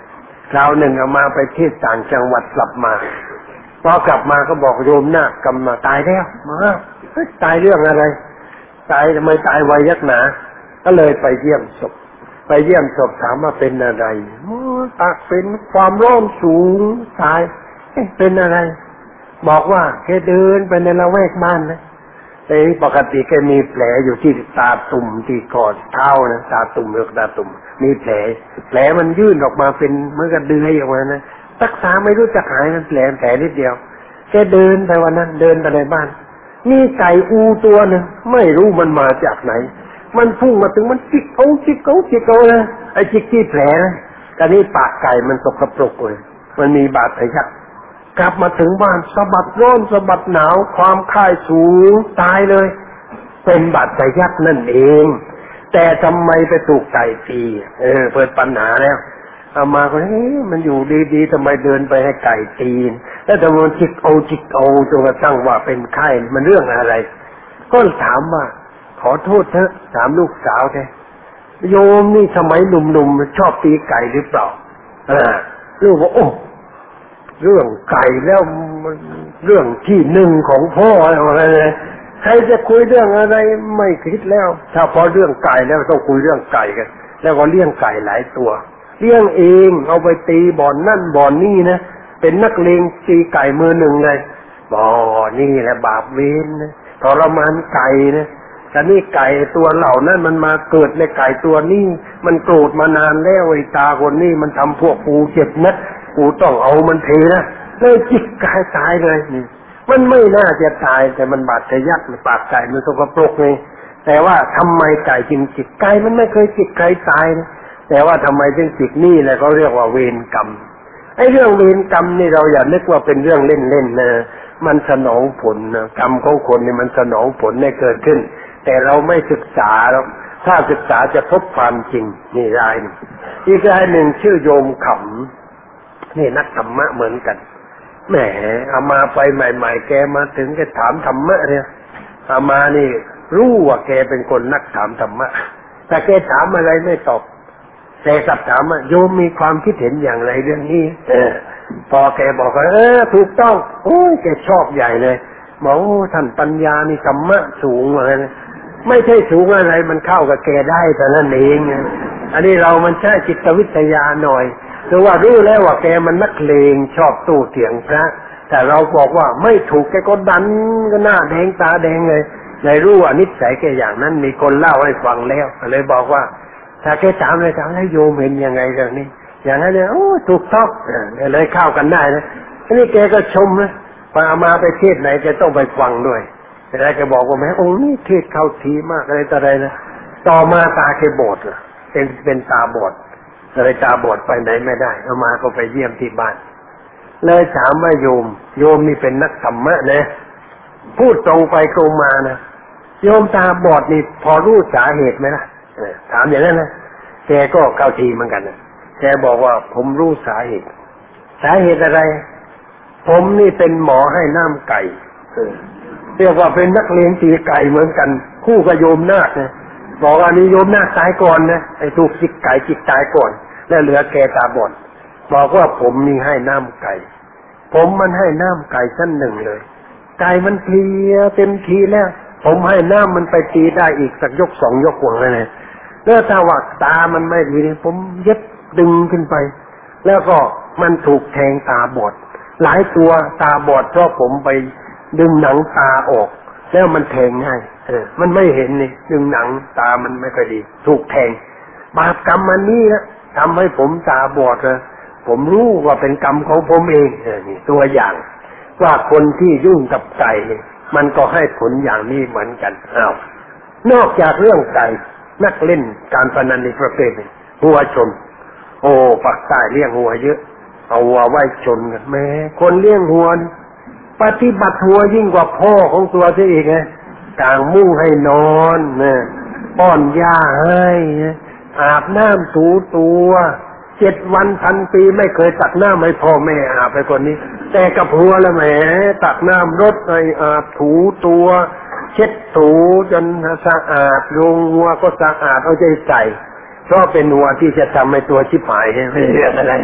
A: คราวหนึ่งเอามาไปที่ต่างจังหวัดกลับมาพอกลับมาก็บอกโยมนาคกำมาตายแล้วมาตายเรื่องอะไรตายทำไมตายไวยักหนาก็เลยไปเยี่ยมศพไปเยี่ยมศพถามว่าเป็นอะไรปากเป็นความร้อนสูงตายเป็นอะไรบอกว่าแกเดินไปในละแวกบ้านนะแต่ปกติแกมีแผลอยู่ที่ตาตุ่มที่คอเท้านะตาตุ่มเรือตาตุ่มมีแผลแผลมันยื่นออกมาเป็นเหมือนกับเดือยออกมานะรักษาไม่รู้จะหายมันแผลแผลนิดเดียวแกเดินไปวันนั้นเดินไปในบ้านมีไก่อูตัวหนึ่งไม่รู้มันมาจากไหนมันพุ่งมาถึงมันจิกเอาจิกเอาจิกเอานะไอ้จิกที่แผลนะตอนนี้ปากไก่มันสกปรกเลยมันมีบาดแผลยักกลับมาถึงบ้านสะบัดร้อนสะบัดหนาวความคายสูงตายเลยเป็นบาดแผลยักนั่นเองแต่ทำไมไปถูกไก่ตีเออเปิดปัญหาแล้วเอามาก็เฮ้ยมันอยู่ดีๆทำไมเดินไปให้ไก่ตีนแล้วทำไมมันจิกเอาจิกเอาจนกระทั่งว่าเป็นไข้มันเรื่องอะไรก็ถามว่าขอโทษเถอะถามลูกสาวแกโยมนี่สมัยหนุ่มๆชอบตีไก่หรือเปล่าอ่าลูกบอกโอ้เรื่องไก่แล้วมันเรื่องที่หนึ่งของพ่ออะไรเลยใครจะคุยเรื่องอะไรไม่คิดแล้วถ้าพอเรื่องไก่แล้วต้องคุยเรื่องไก่กันแล้วก็เลี้ยงไก่หลายตัวเลี้ยงเองเอาไปตีบ่อนนั่นบ่อนนี่นะเป็นนักเลงตีไก่มือหนึ่งเลยบ่อนี่แหละบาปเวรนะทรมานไก่นะแต่นี่ไก่ตัวเหล่านั้นมันมาเกิดในไก่ตัวนี้มันโกรธมานานแล้วไอ้ตาคนนี้มันทำพวกกูเจ็บนะกูต้องเอามันเทนะเลยจิกไก่ตายเลยนี่มันไม่น่าจะตายแต่มันบาดทะยักปากไก่มันสกปรกไงแต่ว่าทำไมไก่จึงจิกไก่มันไม่เคยจิกใครตายนะแต่ว่าทำไมจึงจิกนี่แหละเขาเรียกว่าเวรกรรมไอ้เรื่องเวรกรรมนี่เราอย่านึกว่าเป็นเรื่องเล่นๆนะมันสนองผลนะกรรมของคนนี่มันสนองผลให้เกิดขึ้นแต่เราไม่ศึกษาแล้วถ้าศึกษาจะพบความจริงนี่รายหนึ่งอีกรายหนึ่งชื่อโยมขำนี่นักธรรมะเหมือนกันแหมเอามาไปใหม่ๆแกมาถึงแกถามธรรมะเนี่ยเอามานี่รู้ว่าแกเป็นคนนักถามธรรมะแต่แกถามอะไรไม่ตอบแต่กลับถามว่าโยมมีความคิดเห็นอย่างไรเรื่องนี้เออพอแกบอกว่าเออถูกต้องโอ้ยแกชอบใหญ่เลยบอกท่านปัญญานี่ธรรมะสูงเลยนะไม่ใช่สูงอะไรมันเข้ากับแกได้แต่นั่นเองอันนี้เรามันใช้จิตวิทยาหน่อยคือว่ารู้แล้วว่าแกมันนักเลงชอบตู้เถียงพระแต่เราบอกว่าไม่ถูกแกก็ดันก็หน้าแดงตาแดงเลยในรู้ว่านิสัยแกอย่างนั้นมีคนเล่าให้ฟังแล้วเลยบอกว่าถ้าแกถามเลยถามให้โยมเห็นยังไงเรื่องนี้อย่างนั้นเนี่ยโอ้ถูกต้องเลยเข้ากันได้นะอันนี้แกก็ชมนะพามาไปเทศไหนแกต้องไปฟังด้วยแต่แกบอกว่าแม่องค์นี้เทศเข้าทีมากอะไรต่ออะไรนะต่อมาตาแกบอดล่ะเป็นเป็นตาบอดอะไรตาบอดไปไหนไม่ได้เอามาก็ไปเยี่ยมที่บ้านเลยถามว่าโยมโยมนี่เป็นนักธรรมะนะพูดตรงไปตรงมานะโยมตาบอดนี่พอรู้สาเหตุไหมล่ะถามอย่างนั้นนะแกก็เข้าทีเหมือนกันนะแกบอกว่าผมรู้สาเหตุสาเหตุอะไรผมนี่เป็นหมอให้น้ำไก่เรียกว่าเป็นนักเลี้ยงตีไก่เหมือนกันคู่กับโยมนาคนะบอกว่านี่โยมนาคตายก่อนนะไอ้ถูกจิกไก่จิกตายก่อนแล้วเหลือแกตาบอดบอกว่าผมนี่ให้น้ำไก่ผมมันให้น้ำไก่ชั้นหนึ่งเลยไก่มันเพลียเต็มทีแล้วผมให้น้ำมันไปตีได้อีกสักยกสองยกหัวเลยแล้วถ้าว่าตามันไม่ดีนี่ผมเย็บดึงขึ้นไปแล้วก็มันถูกแทงตาบอดหลายตัวตาบอดเพราะผมไปดึงหนังตาออกแล้วมันแทงง่ายเออมันไม่เห็นนี่ดึงหนังตามันไม่ค่อยดีถูกแทงบาปกรรมมันนี่นะทำให้ผมตาบอดนะผมรู้ว่าเป็นกรรมของผมเองเออนี่ตัวอย่างว่าคนที่ยุ่งกับไก่เนี่ยมันก็ให้ผลอย่างนี้เหมือนกันอ้าวนอกจากเรื่องไก่นักเล่นการพนันในประเภทนี้หัวชนโอ้ปากใต้เลี้ยงหัวเยอะเอาวัวไว้ชนกันแม่คนเลี้ยงหัวปฏิบัติหัวยิ่งกว่าพ่อของตัวเสียอีกไงกางมุ้งให้นอนเนี่ยป้อนหญ้าให้อาบน้ำถูตัวเจ็ดวันพันปีไม่เคยตักน้ำให้พ่อแม่อาบไปคนนี้แต่กับหัวแล้วแหมตักน้ำรดให้อาบถูตัวเช็ดถูจนสะอาดลงหัวก็สะอาดเอาใจใส่เพราะเป็นหัวที่จะทำให้ตัวชิบหายไม่เรื่องอะไร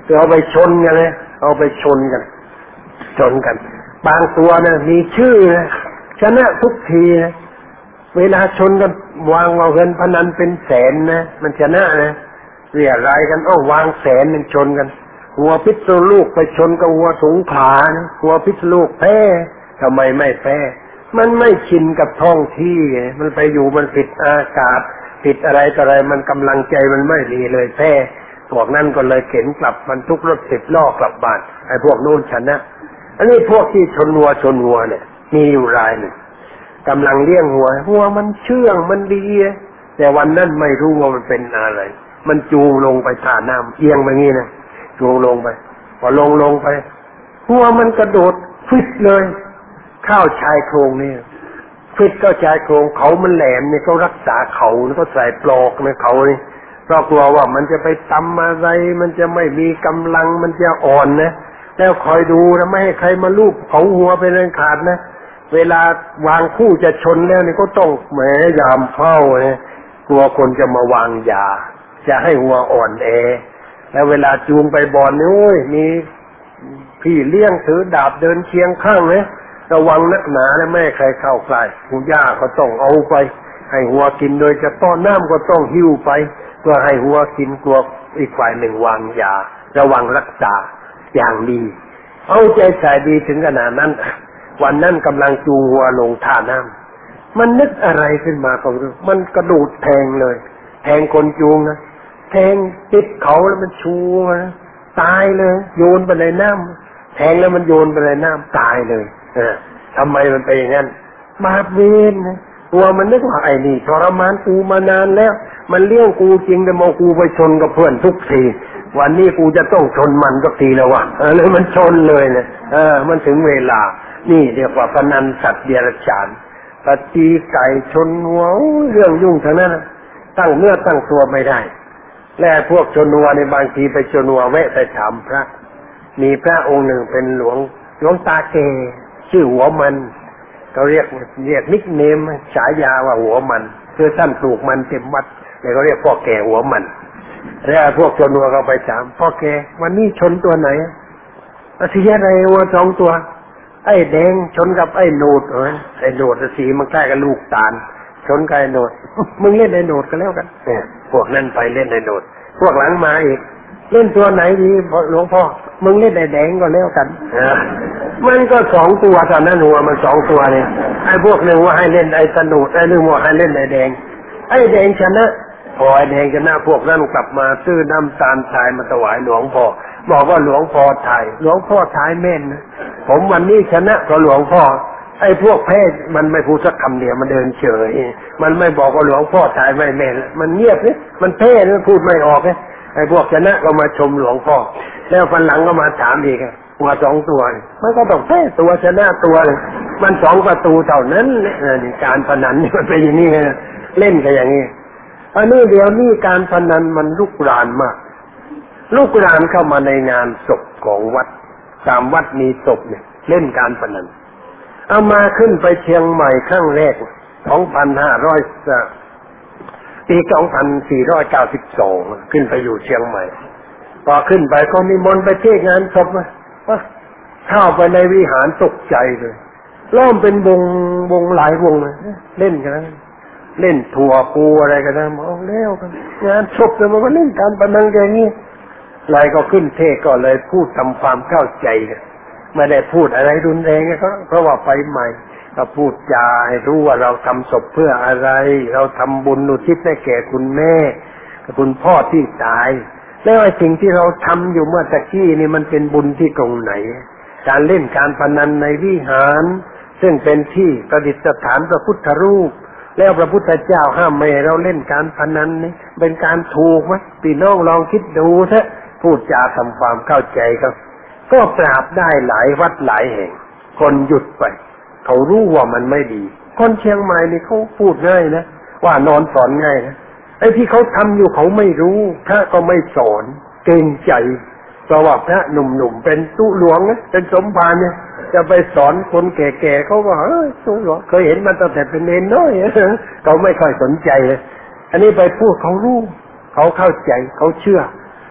A: เอาไปชนกันเลยเอาไปชนกันชนกันบางตัวนะมีชื่อนะชนะทุกทีนะเวลาชนกันวางเอาเงินพนันเป็นแสนนะมันชนะนะเรียรายกันอ้อวางแสนมันชนกันหัวพิษลูกไปชนกับหัวสงขลานะหัวพิษลูกแพ้ทำไมไม่แพ้มันไม่ชินกับท้องที่มันไปอยู่มันผิดอากาศผิดอะไรต่ออะไรมันกำลังใจมันไม่ดีเลยแพ้พวกนั้นก็เลยเข็นกลับมันทุกรถสิบล้อกลับบ้านไอ้พวกนู้นชนะอันนี้พวกที่ชนวัวชนวัวเนี่ยมีอยู่รายหนึ่งกำลังเลี้ยงวัววัวมันเชื่องมันดีแต่วันนั้นไม่รู้ว่ามันเป็นอะไรมันจูงลงไปท่าน้ำเอียงแบบนี้นะจูงลงไปพอลงลงไปวัวมันกระโดดฟิตเลยเข้าชายโครงนี่ฟิตก็ชายโครงเขามันแหลมเนี่ยเขารักษาเขาแล้วก็ใส่ปลอกในเขานี่เพราะกลัวว่ามันจะไปตำอะไรมันจะไม่มีกำลังมันจะอ่อนนะแล้วคอยดูนะไม่ให้ใครมาลูบเขาหัวไปเลยขาดนะเวลาวางคู่จะชนแล้วนี่ก็ต้องแหมยามเฝ้าเนี่ยกลัวคนจะมาวางยาจะให้หัวอ่อนแอแล้วเวลาจูงไปบ่อนนี่โอ้ยมีพี่เลี้ยงถือดาบเดินเคียงข้างเลยระวังนักหนาแล้วไม่ให้ใครเข้าใกล้ผู้ย่าก็ต้องเอาไปให้หัวกินโดยจะต้อนน้ำก็ต้องหิ้วไปเพื่อให้หัวกินกลัวอีกฝ่ายหนึ่งวางยาระวังรักษาอย่างดีเอาใจใส่ดีถึงขนาดนั้นวันนั้นกำลังจูงวัวลงท่าน้ำมันนึกอะไรขึ้นมาก็ไม่รู้มันกระโดดแทงเลยแทงคนจูงนะแทงติดเขาแล้วมันชูนะตายเลยโยนไปในน้ำแทงแล้วมันโยนไปในน้ำตายเลยเออทำไมมันไปอย่างนั้นบาปเวรนะตัวมันนึกว่าไอ้นี่ทรมานกูมานานแล้วมันเลี้ยงกูจริงแต่มากูไปชนกับเพื่อนทุกทีวันนี้กูจะต้องชนมันสักทีแล้ววะเออเลยมันชนเลยเนี่ยเออมันถึงเวลานี่เรียกว่าพนันสัตว์เดรัจฉานปฏิไก่ชนหัวเรื่องยุ่งทั้งนั้นตั้งเนื้อตั้งตัวไม่ได้และพวกชนหัวในบางทีไปชนหัวแวะไปถามพระมีพระองค์หนึ่งเป็นหลวงหลวงตาเกชื่อหัวมันเขาเรียกเรียกนิกเนมฉายาว่าหัวมันคือท่านปลูกมันเต็มวัดเลยเขาเรียกพ่อแก่หัวมันแล้วพวกชนวัวเขาไปถามพ่อแก่วันนี้ชนตัวไหนสีอะไรวัวสองตัวไอ้แดงชนกับไอ้โหนดเออไอ้โหนดสีมันใกล้กับลูกตาลชนกับไอ้โหนดมึงเล่นไอ้โหนดกันแล้วกันเนี่ยพวกนั้นไปเล่นไอ้โหนดพวกหลังมาอีกเล่นตัวไหนดีหลวงพ่อมึงเล่นไอ้แดงก็แล้วกันมันก็สองตัวตอนนั้นหัวมันสองตัวเนี่ยไอ้พวกหนึ่งว่าให้เล่นไอ้สนุกไอ้หนึ่งว่าให้เล่นไอ้แดงไอ้แดงชนะพอไอ้แดงชนะพวกนั้นกลับมาซื้อน้ำตาลทรายมาถวายหลวงพ่อบอกว่าหลวงพ่อถ่ายหลวงพ่อถ่ายแม่นนะผมวันนี้ชนะเพราะหลวงพ่อไอ้พวกแพ้มันไม่พูดสักคำเดียวมันเดินเฉยมันไม่บอกว่าหลวงพ่อถ่ายไม่แม่นมันเงียบนี่มันแพ้มันพูดไม่ออกไงไอ้พวกชนะก็มาชมหลวงพ่อแล้วฟันหลังก็มาถามอีกหัวสองตัวมันก็ต้องแพ้ตัวชนะตัวเลยมันสองประตูเท่านั้นนี่การพนันนี่มันเป็นอย่างนี้เล่นกันอย่างนี้อันนี้เดี๋ยวนี้การพนันมันลุกรานมากลุกรานเข้ามาในงานศพของวัดตามวัดมีศพเนี่ยเล่นการพนันเอามาขึ้นไปเชียงใหม่ครั้งแรกสองพันห้าร้อยปีสองพันสี่ร้อยเก้าสิบสองขึ้นไปอยู่เชียงใหม่พอขึ้นไปก็มีมนต์ไปเทศงานศพมาเข้าไปในวิหารตกใจเลยล้อมเป็นวงวงหลายวงเล่นกันเล่นถั่วปูอะไรกันนะมองแล้วกันงานศพแต่มันก็เล่นการพนันอย่างนี้หลายก็ขึ้นเทศก็เลยพูดทำความเข้าใจกันไม่ได้พูดอะไรรุนแรงก็เพราะว่าไปใหม่ก็พูดจาให้รู้ว่าเราทำศพเพื่ออะไรเราทำบุญอุทิศให้แก่คุณแม่คุณพ่อที่ตายแล้วไอ้สิ่งที่เราทำอยู่เมื่อตะกี้นี่มันเป็นบุญที่ตรงไหนการเล่นการพนันในวิหารซึ่งเป็นที่ประดิษฐานพระพุทธรูปแล้วพระพุทธเจ้าห้ามไม่ให้เราเล่นการพนันนี่เป็นการถูกไหมพี่น้องลองคิดดูเถอะพูดจาทำความเข้าใจกันก็ปราบได้หลายวัดหลายแห่งคนหยุดไปเขารู้ว่ามันไม่ดีคนเชียงใหม่นี่เขาพูดง่ายนะว่านอนสอนง่ายนะไอ้ที่เขาทำอยู่เขาไม่รู้พระก็ไม่สอนเกรงใจเพราะว่าพระหนุ่มๆเป็นตู้หลวงนะเป็นสมภารเนี่ยจะไปสอนคนแก่ๆเขาว่าเฮ้ยตู้หลวงเคยเห็นมันตั้งแต่เป็นเนนน้อยเขาไม่ค่อยสนใจเลยอันนี้ไปพูดเขารู้เขาเข้าใจเขาเชื่อ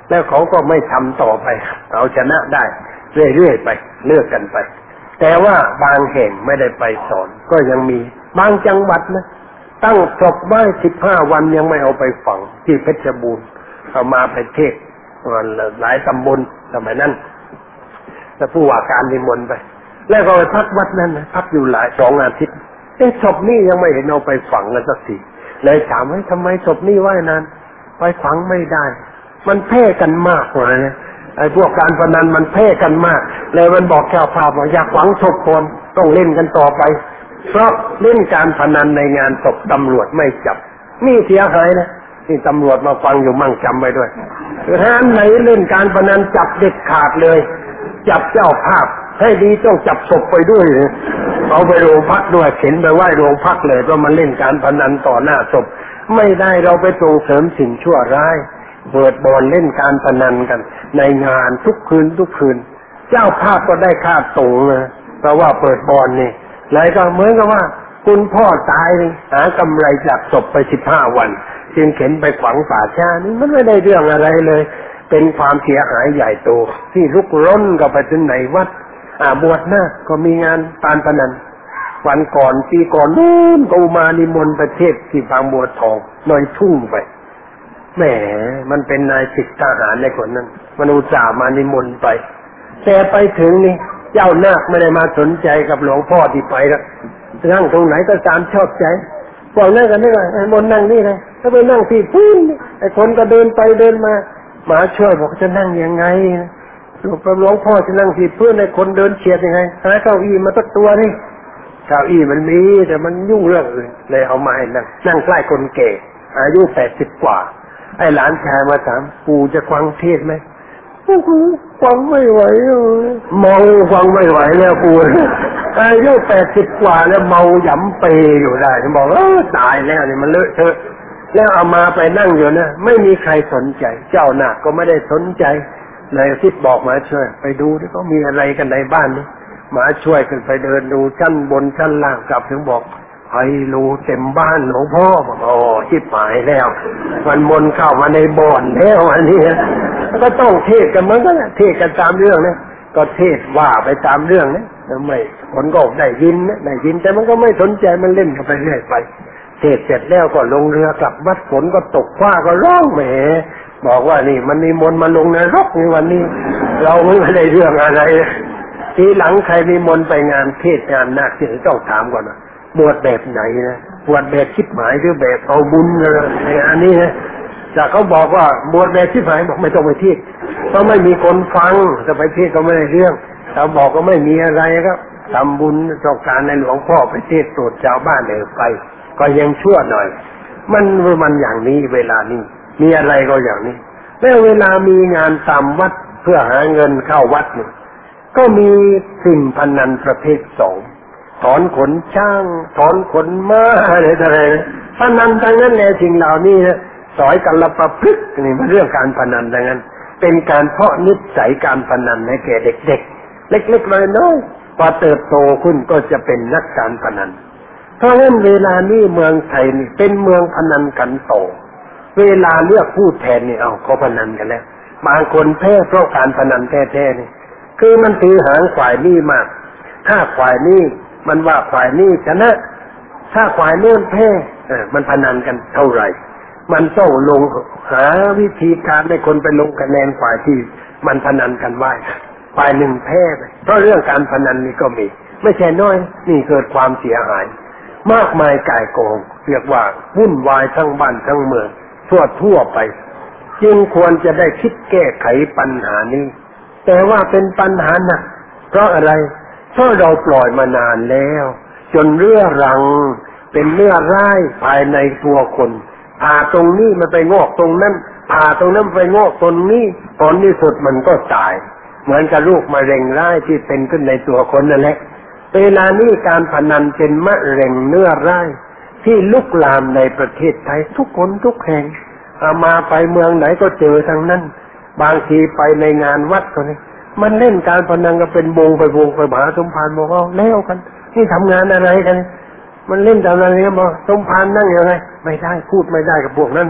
A: แล้วเขาก็ไม่ทำต่อไปเอาชนะได้เรื่อยๆไปเลือกกันไปแต่ว่าบางแห่งไม่ได้ไปสอนก็ยังมีบางจังหวัดนะตั้งศพไว้สิบห้าวันยังไม่เอาไปฝังที่เพชรบูรณ์เอามาไปเทศหลายตำบลสมัยนั้นแล้วผู้ว่าการนิมนต์ไปแล้วก็ไปพักวัดนั้นพักอยู่หลายสองอาทิตย์เอ๊ะศพนี่ยังไม่เห็นเอาไปฝังกันสักทีเลยถามว่าทำไมศพนี่ไว้นานไปฝังไม่ได้มันแพร่กันมากกว่าเนี่ยไอ้พวกการพนันมันแพร่กันมากเลยมันบอกเจ้าภาพว่าอยากฝังศพคนต้องเล่นกันต่อไปเพราะเล่นการพนันในงานศพตำรวจไม่จับนี่เสียหายนะนี่ตำรวจมาฟังอยู่มั่งจำไว้ด้วยร้านไหนเล่นการพนันจับเด็ดขาดเลยจับเจ้าภาพให้ดีต้องจับศพไปด้วยเอาไปโรงพักด้วยเข็นไปไหว้โรงพักเลยเพราะมันเล่นการพนันต่อหน้าศพไม่ได้เราไปส่งเสริมสิ่งชั่วร้ายเปิดบ่อนเล่นการพนันกันในงานทุกคืนทุกคืนเจ้าภาพก็ได้ค่าตั๋วนะเพราะว่าเปิดบ่อนนี่เลยก็เหมือนกับว่าคุณพ่อตายหากำไรจากศพไปสิบห้าวันจึงเข็นไปขวางป่าช้านี่มันไม่ได้เรื่องอะไรเลยเป็นความเสียหายใหญ่โตที่ลุกล้นกันไปถึงไหนวัดอ่าบวชหน้าก็มีงานการพนันวันก่อนปีก่อนนู้นก็มานิมนต์ประเทศที่บางบัวทองลอยทุ่งไปแหมมันเป็นนายสิบทหารในคนนั้นมันอุตส่าห์มานิมนต์ไปแต่ไปถึงนี่เจ้านาคไม่ได้มาสนใจกับหลวงพ่อที่ไปแล้วนั่งตรงไหนก็ตามชอบใจบอกนั่งกันได้ไหมมนนั่งนี่เลยถ้าไปนั่งที่พื้นไอ้คนก็เดินไปเดินมาหมาช่วยบอกจะนั่งยังไงหลวงพ่อจะนั่งที่พื้นไอ้คนเดินเฉียดยังไงหาเก้าอี้มาสักตัวนี่เก้าอี้มันมีแต่มันยุ่งเรื่องอื่นเลยเอามาให้นั่งนั่งใกล้คนแก่อายุแปดสิบกว่าไอ้หลานชายมาถามปู่จะฟังเทศไหมฟังไม่ไหวเมาฟังไม่ไหวแล้วปู่อายุแปดสิบกว่าแล้วเมาหยำเปอยู่ได้บอกเออตายแล้วนี่มันเลอะเทอะแล้วเอามาไปนั่งอยู่นะไม่มีใครสนใจเจ้าหน้าก็ไม่ได้สนใจเลยคิดบอกมาช่วยไปดูที่เขามีอะไรกันในบ้านนี่มาช่วยกันไปเดินดูชั้นบนชั้นล่างกลับถึงบอกไอ้รู้เต็มบ้านหลวงพ่อบอกโอ้ชิบหายแล้วมันมนเข้ามาในบ่อนแล้วอันนี้ก็ต้องเทศกันเหมือนกันเทศกันตามเรื่องนะก็เทศว่าไปตามเรื่องนะไม่คนก็ได้ยินนะได้ยินแต่มันก็ไม่สนใจมันเล่นกันไปเรื่อยไปเทศเสร็จแล้วก็ลงเรือกลับวัดฝนก็ตกฟ้าก็ร้องแหมบอกว่านี่มันนิมนต์มาลงนรกในวันนี้เราไม่ได้เรื่องอะไรทีหลังใครนิมนต์ไปงานเทศงานนาคที่ต้องถามก่อนนะบวชแบบไหนนะบวชแบบคิดหมายหรือแบบเอาบุญอะไรอันนี้นะแต่เขาบอกว่าบวชแบบคิดหมายบอกไม่ต้องไปเทศเพราะไม่มีคนฟังจะไปเทศก็ไม่ได้เรื่องเขาบอกก็ไม่มีอะไรก็ทำบุญต้องการในหลวงพ่อไปเทศโปรดชาวบ้านเออไปก็ยังชั่วหน่อยมันมันอย่างนี้เวลานี้มีอะไรก็อย่างนี้แล้วเวลามีงานตามวัดเพื่อหาเงินเข้าวัดนี่ก็มีสิ่งพนันประเภทสองถอนขนช้างถอนขนม้าอะไรต่ออะไรพนันทั้งนั้นแหละสิ่งเหล่านี้นะสอยกันละประพฤตินี่มันเรื่องการพนันทั้งนั้นเป็นการเพาะนิสัยการพนันให้แก่เด็กๆเล็กๆน้อยๆพอเติบโตขึ้นก็จะเป็นนักการพนันเพราะงั้นเวลานี้เมืองไทยนี่เป็นเมืองพนันกันโตเวลาเลือกผู้แทนนี่เอาเขาพนันกันแล้วบางคนแพ้เพราะการพนันแท้ๆนี่คือมันถือหางฝ่ายนี้มากถ้าฝ่ายนี้มันว่าฝ่ายนี้ชนะถ้าฝ่ายโน้นแพ้เออมันพนันกันเท่าไหร่มันต้องลงหาวิธีการให้คนไปลงคะแนนฝ่ายที่มันพนันกันไว้ฝ่ายหนึ่งแพ้ไปเพราะเรื่องการพนันนี่ก็มีไม่ใช่น้อยนี่เกิดความเสียหายมากมายก่ายกองเรียกว่าวุ่นวายทั้งบ้านทั้งเมืองทั่วทั่วไปจึงควรจะได้คิดแก้ไขปัญหานี้แต่ว่าเป็นปัญหาหนักเพราะอะไรเพราะเราปล่อยมานานแล้วจนเรื้อรังเป็นเนื้อร้ายภายในตัวคนผ่าตรงนี้มันไปงอกตรงนั้นผ่าตรงนั้นไปงอกตรงนี้ผลที่สุดมันก็ตายเหมือนกับลูกมะเร็งร้ายที่เป็นขึ้นในตัวคนนั่นแหละเวลานี้การพนันเป็นมะเร็งเนื้อร้ายที่ลุกลามในประเทศไทยทุกคนทุกแห่งเอามาไปเมืองไหนก็เจอทั้งนั้นบางทีไปในงานวัดก็นี่มันเล่นการพนันก็เป็นวงไปวงไปมหาสมภารบอกว่าแล้วกันนี่ทำงานอะไรกันมันเล่นทำอะไรกันบอกสมภารนั่งยังไงไม่ได้พูดไม่ได้กับพวกนั้น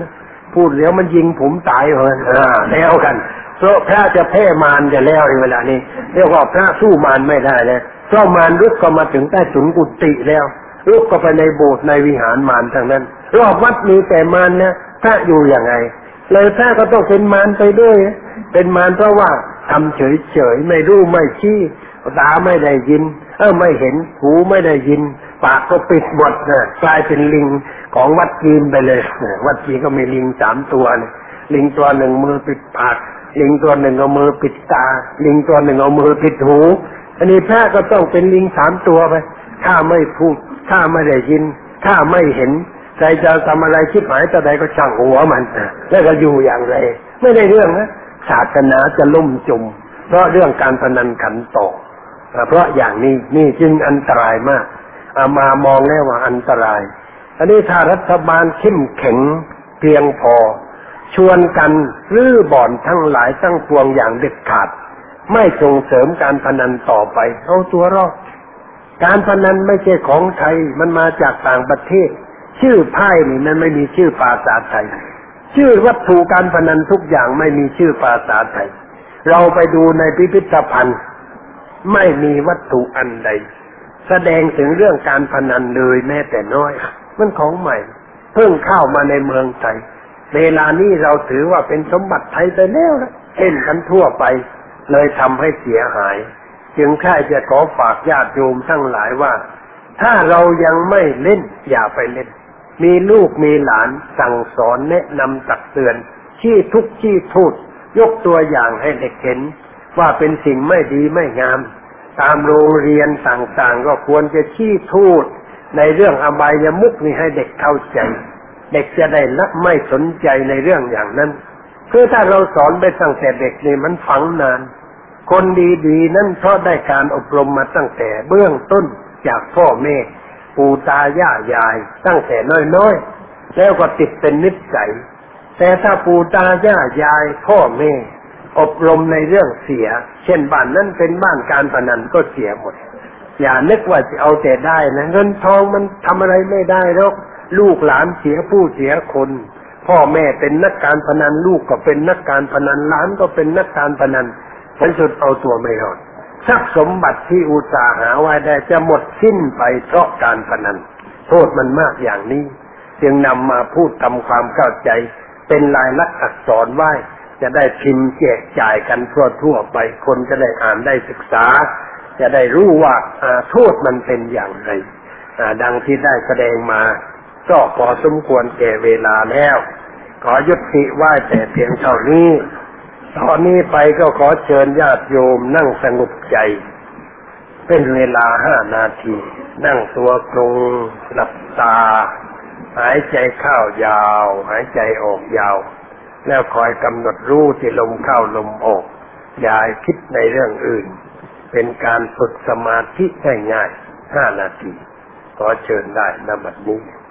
A: พูดแล้วมันยิงผมตายเหรออ่าแล้วกันเพราะพระจะแพ้มารจะแล้วในเวลานี้เรียกว่าพระสู้มารไม่ได้แล้วเพราะมารลุกก็มาถึงใต้ถุนกุฏิแล้วลุกก็ไปในโบสถ์ในวิหารมารทั้งนั้นรอบวัดมีแต่มารนะพระอยู่อย่างไงเลยพระก็ต้องเป็นมารไปด้วยเป็นมารเพราะว่าทำเฉยๆไม่รู้ไม่ชี้ตาไม่ได้ยินเออไม่เห็นหูไม่ได้ยินปากก็ปิดหมดนะกลายเป็นลิงของวัดจีนไปเลยวัดจีนก็มีลิงสามตัวเนี่ยลิงตัวหนึ่งมือปิดปากลิงตัวหนึ่งเอามือปิดตาลิงตัวหนึ่งเอามือปิดหูอันนี้พระก็ต้องเป็นลิงสามตัวไปถ้าไม่พูดถ้าไม่ได้ยินถ้าไม่เห็นใครจะทำอะไรชิบหายแต่ใดก็ช่างหัวมันแล้วก็อยู่อย่างไรไม่ได้เรื่องนะศาสนาจะล่มจมเพราะเรื่องการพนันขันต่อเพราะอย่างนี้นี่จึงอันตรายมากเอามามองแล้วว่าอันตรายอันนี้ถ้ารัฐบาลเข้มแข็งเพียงพอชวนกันรื้อบ่อนทั้งหลายทั้งปวงอย่างเด็ดขาดไม่ส่งเสริมการพนันต่อไปเอาตัวรอดการพนันไม่ใช่ของไทยมันมาจากต่างประเทศชื่อไพ่นี่มันไม่มีชื่อภาษาไทยชื่อวัตถุการพนันทุกอย่างไม่มีชื่อภาษาไทยเราไปดูในพิพิธภัณฑ์ไม่มีวัตถุอันใดแสดงถึงเรื่องการพนันเลยแม้แต่น้อยมันของใหม่เพิ่งเข้ามาในเมืองไทยเวลานี้เราถือว่าเป็นสมบัติไทยไปแล้วนะเล่นกันทั่วไปเลยทำให้เสียหายจึงข้าจะขอฝากญาติโยมทั้งหลายว่าถ้าเรายังไม่เล่นอย่าไปเล่นมีลูกมีหลานสั่งสอนแนะนำตักเตือนชี้ทุกข์ชี้โทษยกตัวอย่างให้เด็กเห็นว่าเป็นสิ่งไม่ดีไม่งามตามโรงเรียนต่างๆก็ควรจะชี้ทูตในเรื่องอบายมุขนี่ให้เด็กเข้าใจเด็กจะได้ละไม่สนใจในเรื่องอย่างนั้นคือถ้าเราสอนไปตั้งแต่เด็กนี่มันฝังนานคนดีๆนั่นเพราะได้การอบรมมาตั้งแต่เบื้องต้นจากพ่อแม่ปู่ตาย่ายายตั้งแต่น้อยๆแล้วก็ติดเป็นนิสัยแต่ถ้าปู่ตาย่ายายพ่อแม่อบรมในเรื่องเสียเช่นบ้านนั้นเป็นบ้านการพนันก็เสียหมดอย่านึกว่าจะเอาแต่ได้นะเงินทองมันทำอะไรไม่ได้หรอกลูกหลานเสียผู้เสียคนพ่อแม่เป็นนักการพนันลูกก็เป็นนักการพนันหลานก็เป็นนักการพนันผลสุดเอาตัวไม่รอดทรัพย์สมบัติที่อุตสาหาไว้ได้จะหมดสิ้นไปเพราะการพนันโทษมันมากอย่างนี้จึงนำมาพูดทำความเข้าใจเป็นลายลักษณ์อักษรไว้จะได้พิมพ์แจกจ่ายกันทั่วๆไปคนจะได้อ่านได้ศึกษาจะได้รู้ว่าโทษมันเป็นอย่างไรดังที่ได้แสดงมาก็พอสมควรแก่เวลาแล้วขอยุติไว้แต่เพียงเท่านี้ตอนนี้ไปก็ขอเชิญญาติโยมนั่งสงบใจเป็นเวลาห้านาทีนั่งตัวตรงหลับตาหายใจเข้ายาวหายใจออกยาวแล้วคอยกำหนดรู้ที่ลมเข้าลมออกอย่าคิดในเรื่องอื่นเป็นการฝึกสมาธิง่ายๆห้านาทีขอเชิญได้ณบัดนี้